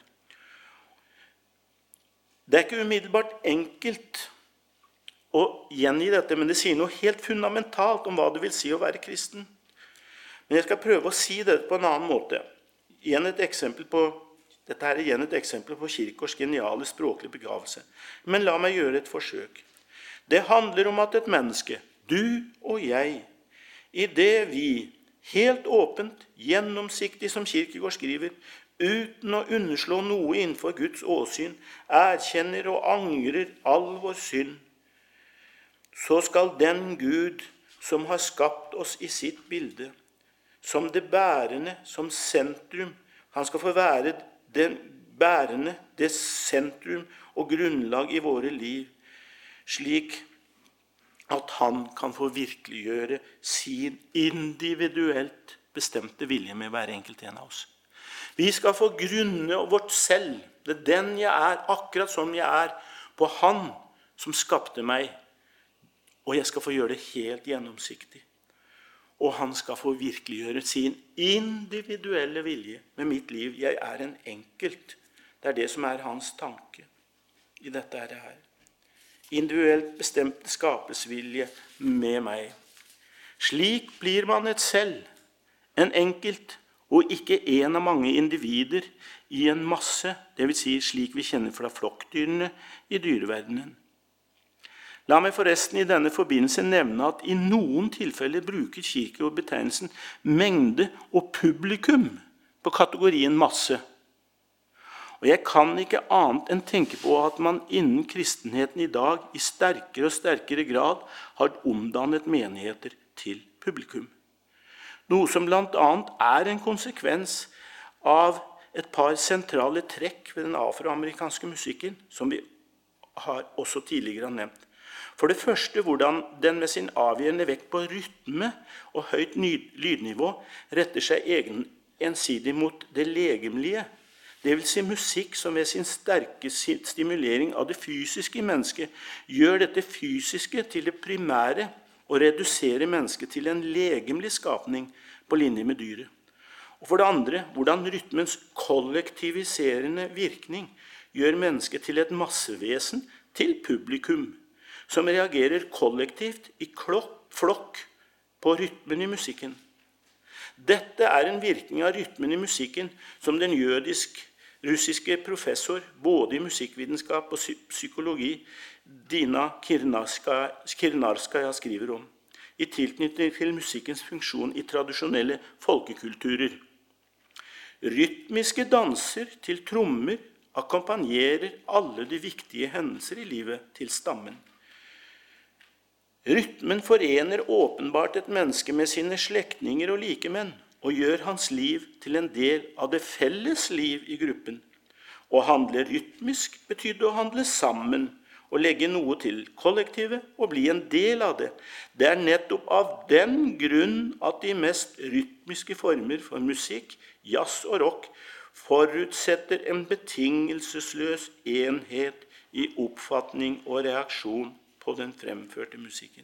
Det er ikke umiddelbart enkelt å gjengi dette, men det sier noe helt fundamentalt om hva det vil si å være kristen. Men jeg skal prøve å si det på en annen måte. Igjen et eksempel på, dette er igjen et eksempel på Kierkegaards geniale språklige begavelse. Men la meg gjøre et forsøk. Det handler om at et menneske, du og jeg, i det vi helt åpent, gjennomsiktig som Kierkegaard skriver, uten å underslå noe innenfor Guds åsyn, erkjenner og angrer all vår synd, så skal den Gud som har skapt oss i sitt bilde, som det bærende, som sentrum, han skal få være den bærende, det sentrum og grunnlag i våre liv, slik at han kan få virkeliggjøre sin individuelt bestemte vilje med hver enkelt en av oss. Vi skal få grunne vårt selv, det er den jeg er, akkurat som jeg er, på han som skapte meg, og jeg skal få gjøre det helt gjennomsiktig. Og han skal få virkeliggjøre sin individuelle vilje med mitt liv. Jeg er en enkelt. Det er det som er hans tanke i dette her. Individuelt bestemte skapelsesvilje med meg. Slik blir man et selv, en enkelt, og ikke en av mange individer i en masse, det vil si slik vi kjenner fra flokkdyrene i dyreverdenen. La meg forresten i denne forbindelse nevne at i noen tilfeller bruker Kierkegaard betegnelsen mengde og publikum på kategorien masse. Og jeg kan ikke annet enn tenke på at man innen kristenheten i dag i sterkere og sterkere grad har omdannet menigheter til publikum. Noe som blant annet er en konsekvens av et par sentrale trekk ved den afroamerikanske musikken, som vi har også tidligere nevnt. For det første, hvordan den med sin avgjørende vekt på rytme og høyt lydnivå retter seg egen, ensidig mot det legemlige, det vil si musikk som ved sin sterke stimulering av det fysiske i mennesket gjør dette fysiske til det primære og reduserer mennesket til en legemlig skapning på linje med dyret. Og for det andre, hvordan rytmens kollektiviserende virkning gjør mennesket til et massevesen, til publikum, som reagerer kollektivt i flokk på rytmen i musikken. Dette er en virkning av rytmen i musikken som den jødisk-russiske professor både i musikkvitenskap og psykologi Dina Kirnarskaja skriver om, i tilknytning til musikkens funksjon i tradisjonelle folkekulturer. Rytmiske danser til trommer akkompagnerer alle de viktige hendelser i livet til stammen. Rytmen forener åpenbart et menneske med sine slektninger og likemenn, og gjør hans liv til en del av det felles liv i gruppen. Å handle rytmisk betydde å handle sammen, og legge noe til kollektivet og bli en del av det. Det er nettopp av den grunn at de mest rytmiske former for musikk, jazz og rock, forutsetter en betingelsesløs enhet i oppfatning og reaksjon på den fremførte musikken.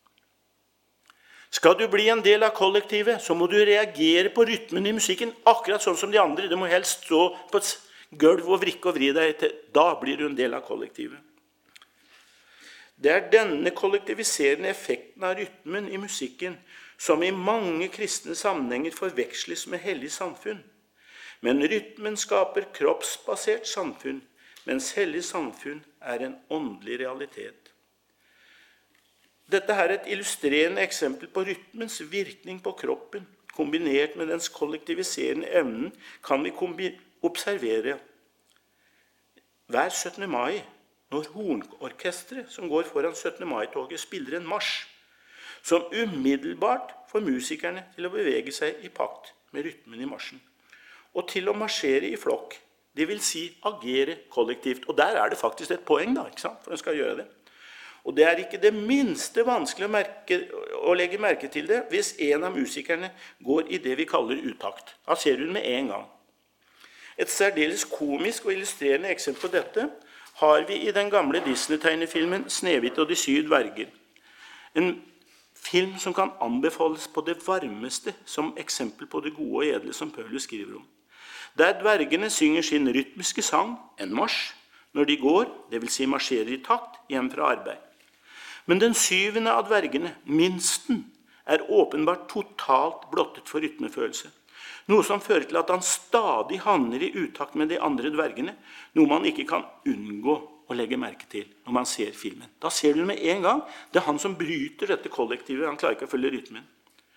Skal du bli en del av kollektivet, så må du reagere på rytmen i musikken, akkurat sånn som de andre. Du må helst stå på et gulv og vrikke og vri deg til. Da blir du en del av kollektivet. Det er denne kollektiviserende effekten av rytmen i musikken som i mange kristne sammenhenger forveksles med hellig samfunn. Men rytmen skaper kroppsbasert samfunn, mens hellig samfunn er en åndelig realitet. Dette er et illustrerende eksempel på rytmens virkning på kroppen, kombinert med dens kollektiviserende evnen, kan vi observere hver syttende mai, når hornorkestret som går foran syttende mai-toget spiller en marsj, som umiddelbart får musikerne til å bevege seg i pakt med rytmen i marsjen, og til å marsjere i flokk, det vil si agere kollektivt. Og der er det faktisk et poeng da, ikke sant, for den skal gjøre det. Og det er ikke det minste vanskelig å, merke, å legge merke til det hvis en av musikerne går i det vi kaller utakt. Da ser du den med en gang. Et særdeles komisk og illustrerende eksempel på dette har vi i den gamle Disney-tegnefilmen Snehvit og de syv dverger. En film som kan anbefales på det varmeste som eksempel på det gode og edle som Paulus skriver om. Der dvergene synger sin rytmiske sang, en marsj, når de går, det vil si marsjerer i takt, hjem fra arbeid. Men den syvende av dvergene, minsten, er åpenbart totalt blottet for rytmefølelse. Noe som fører til at han stadig handler i utakt med de andre dvergene, noe man ikke kan unngå å legge merke til når man ser filmen. Da ser du med en gang, det er han som bryter dette kollektivet, han klarer ikke å følge rytmen.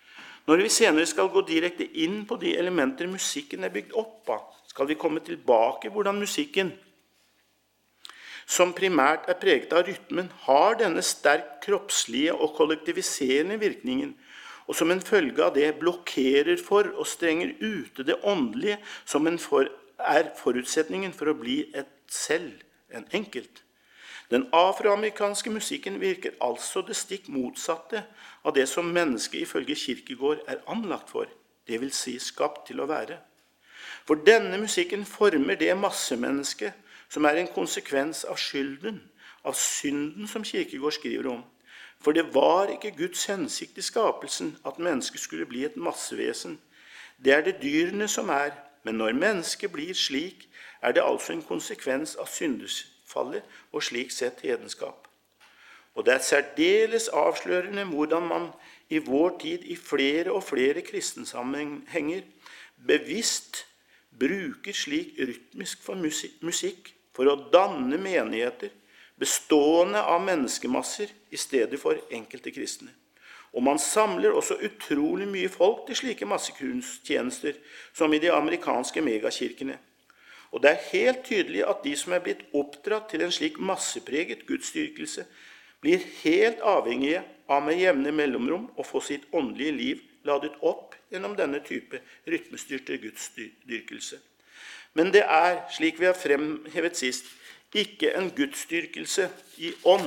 Når vi senere skal gå direkte inn på de elementer musikken er bygd opp av, skal vi komme tilbake hvordan musikken, som primært er preget av rytmen, har denne sterkt kroppslige og kollektiviserende virkningen, og som en følge av det blokkerer for og strenger ute det åndelige, som en for, er forutsetningen for å bli et selv, en enkelt. Den afroamerikanske musikken virker altså det stikk motsatte av det som mennesket ifølge Kierkegaard er anlagt for, det vil si skapt til å være. For denne musikken former det massemenneske som er en konsekvens av skylden, av synden som Kierkegaard skriver om. For det var ikke Guds hensikt i skapelsen at mennesket skulle bli et massevesen. Det er det dyrene som er, men når mennesket blir slik, er det altså en konsekvens av syndesfallet og slik sett hedenskap. Og det er særdeles avslørende hvordan man i vår tid i flere og flere kristensammenhenger bevisst bruker slik rytmisk for musikk for å danne menigheter bestående av menneskemasser i stedet for enkelte kristne. Og man samler også utrolig mye folk til slike massekunstjenester som i de amerikanske megakirkene. Og det er helt tydelig at de som er blitt oppdratt til en slik massepreget gudsdyrkelse, blir helt avhengige av med jevne mellomrom å få sitt åndelige liv ladet opp gjennom denne type rytmestyrte gudsdyrkelse. Men det er, slik vi har fremhevet sist, ikke en gudsdyrkelse i ånd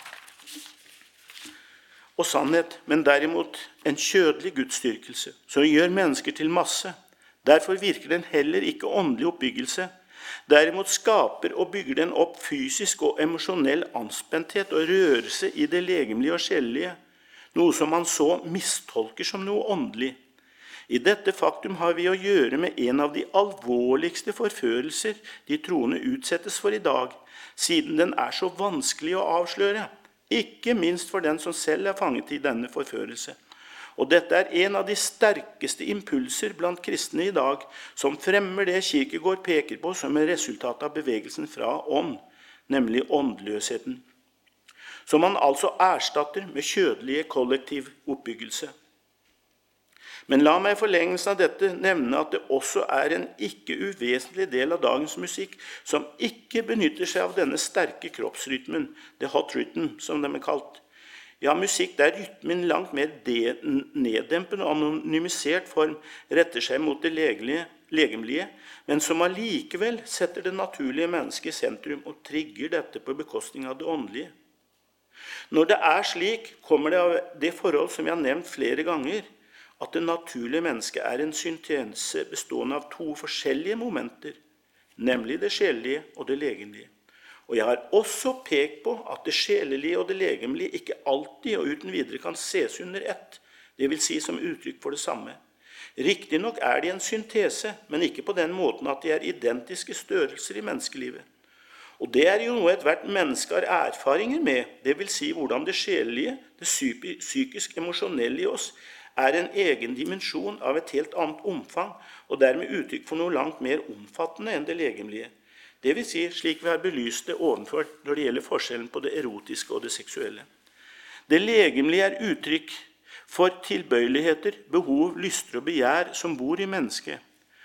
og sannhet, men derimot en kjødelig gudsdyrkelse, som gjør mennesker til masse. Derfor virker den heller ikke åndelig oppbyggelse. Derimot skaper og bygger den opp fysisk og emosjonell anspenthet og rørelse i det legemlige og sjelelige, noe som man så mistolker som noe åndelig. I dette faktum har vi å gjøre med en av de alvorligste forførelser de troende utsettes for i dag, siden den er så vanskelig å avsløre, ikke minst for den som selv er fanget i denne forførelse. Og dette er en av de sterkeste impulser blant kristne i dag, som fremmer det Kierkegaard peker på som et resultat av bevegelsen fra ånd, nemlig åndløsheten, som man altså erstatter med kjødelige kollektiv oppbyggelse. Men la meg i forlengelsen av dette nevne at det også er en ikke uvesentlig del av dagens musikk som ikke benytter seg av denne sterke kroppsrytmen, det hot rhythm som de er kalt. Ja, musikk der rytmen langt mer neddempende og anonymisert form retter seg mot det legemlige, men som allikevel setter det naturlige mennesket i sentrum og trigger dette på bekostning av det åndelige. Når det er slik, kommer det av det forhold som jeg har nevnt flere ganger, at det naturlige mennesket er en syntese bestående av to forskjellige momenter, nemlig det sjelelige og det legemlige. Og jeg har også pekt på at det sjelelige og det legemlige ikke alltid og uten videre kan ses under ett, det vil si som uttrykk for det samme. Riktig nok er de en syntese, men ikke på den måten at de er identiske størrelser i menneskelivet. Og det er jo noe et hvert menneske har erfaringer med, det vil si hvordan det sjelelige, det psykisk-emosjonelle i oss, er en egen dimensjon av et helt annet omfang, og dermed uttrykk for noe langt mer omfattende enn det legemlige. Det vil si, slik vi har belyst det ovenfor når det gjelder forskjellen på det erotiske og det seksuelle. Det legemlige er uttrykk for tilbøyeligheter, behov, lyster og begjær som bor i mennesket.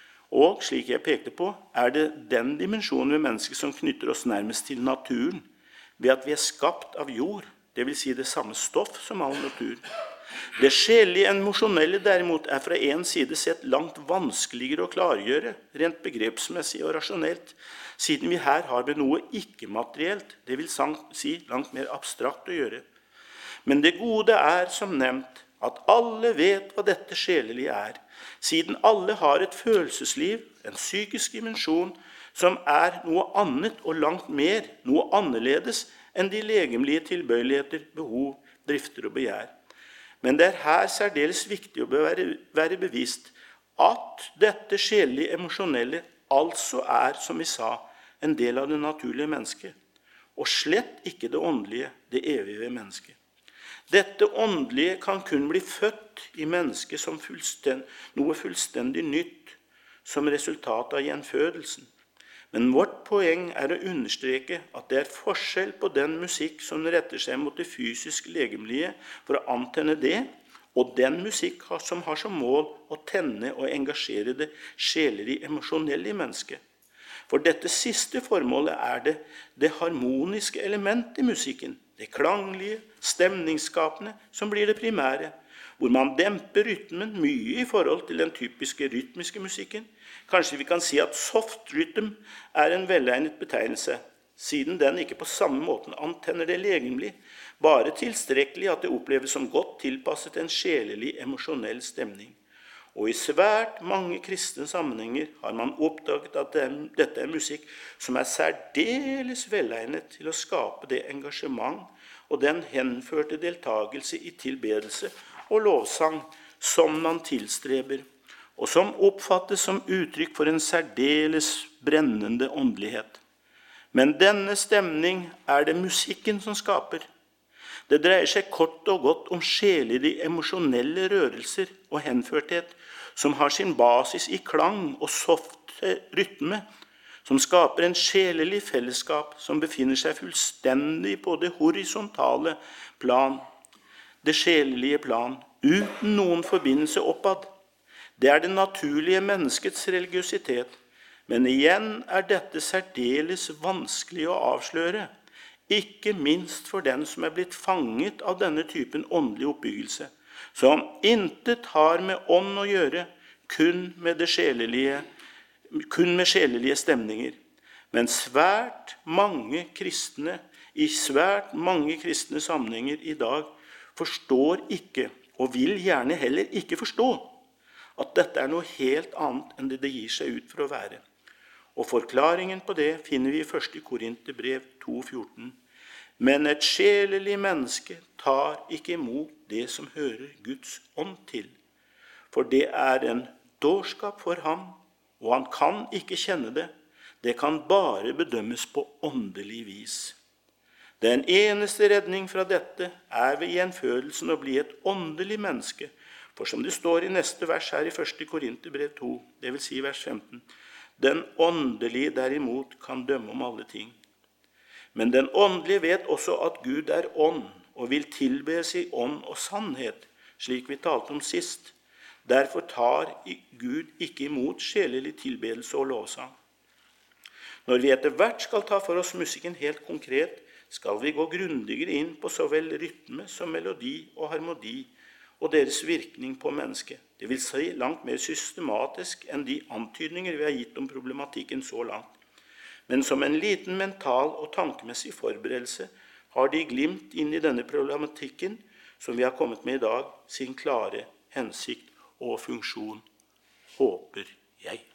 Og, slik jeg pekte på, er det den dimensjonen ved mennesket som knytter oss nærmest til naturen, ved at vi er skapt av jord, det vil si det samme stoff som all natur. Det sjelelige emosjonelle derimot er fra en side sett langt vanskeligere å klargjøre, rent begrepsmessig og rasjonelt, siden vi her har med noe ikke-materielt, det vil si langt mer abstrakt å gjøre. Men det gode er, som nevnt, at alle vet hva dette sjelelige er, siden alle har et følelsesliv, en psykisk dimensjon, som er noe annet og langt mer, noe annerledes enn de legemlige tilbøyeligheter, behov, drifter og begjær. Men det er her særdeles viktig å være, være bevisst at dette sjelelige emosjonelle altså er, som vi sa, en del av det naturlige mennesket, og slett ikke det åndelige, det evige mennesket. Dette åndelige kan kun bli født i mennesket som fullstend, noe fullstendig nytt, som resultat av gjenfødelsen. Men vårt poeng er å understreke at det er forskjell på den musikk som retter seg mot det fysisk legemlige for å antenne det, og den musikk som har som mål å tenne og engasjere det sjelelig emosjonelle i mennesket. For dette siste formålet er det det harmoniske element i musikken, det klanglige, stemningsskapende, som blir det primære, hvor man demper rytmen mye i forhold til den typiske rytmiske musikken. Kanskje vi kan si at soft rhythm er en velegnet betegnelse, siden den ikke på samme måten antenner det legemlig, bare tilstrekkelig at det oppleves som godt tilpasset en sjelelig emosjonell stemning. Og i svært mange kristne sammenhenger har man oppdaget at dette er musikk som er særdeles velegnet til å skape det engasjement og den henførte deltagelse i tilbedelse og lovsang som man tilstreber, og som oppfattes som uttrykk for en særdeles brennende åndelighet. Men denne stemning er det musikken som skaper. Det dreier seg kort og godt om sjelelige emosjonelle rørelser og henførthet, som har sin basis i klang og soft rytme, som skaper en sjelelig fellesskap som befinner seg fullstendig på det horisontale plan, det sjelelige plan, uten noen forbindelse oppad. Det er det naturlige menneskets religiøsitet, men igjen er dette særdeles vanskelig å avsløre, ikke minst for den som er blitt fanget av denne typen åndelig oppbyggelse, som intet har med ånd å gjøre, kun med det sjelelige, kun med sjelelige stemninger. Men svært mange kristne, i svært mange kristne sammenhenger i dag, forstår ikke, og vil gjerne heller ikke forstå, at dette er noe helt annet enn det det gir seg ut for å være. Og forklaringen på det finner vi i første Korinterbrev to fjorten. Men et sjelelig menneske tar ikke imot det som hører Guds ånd til, for det er en dårskap for ham, og han kan ikke kjenne det. Det kan bare bedømmes på åndelig vis. Den eneste redning fra dette er ved gjenfødelsen å bli et åndelig menneske, for som det står i neste vers her i første Korinterbrev to, det vil si vers femten, den åndelige derimot kan dømme om alle ting. Men den åndelige vet også at Gud er ånd, og vil tilbes i ånd og sannhet, slik vi talte om sist. Derfor tar Gud ikke imot sjelelig tilbedelse og lovsang. Når vi etter hvert skal ta for oss musikken helt konkret, skal vi gå grundigere inn på så vel rytme som melodi og harmoni, og deres virkning på mennesket. Det vil si langt mer systematisk enn de antydninger vi har gitt om problematikken så langt. Men som en liten mental og tankemessig forberedelse har de glimt inn i denne problematikken som vi har kommet med i dag, sin klare hensikt og funksjon, håper jeg.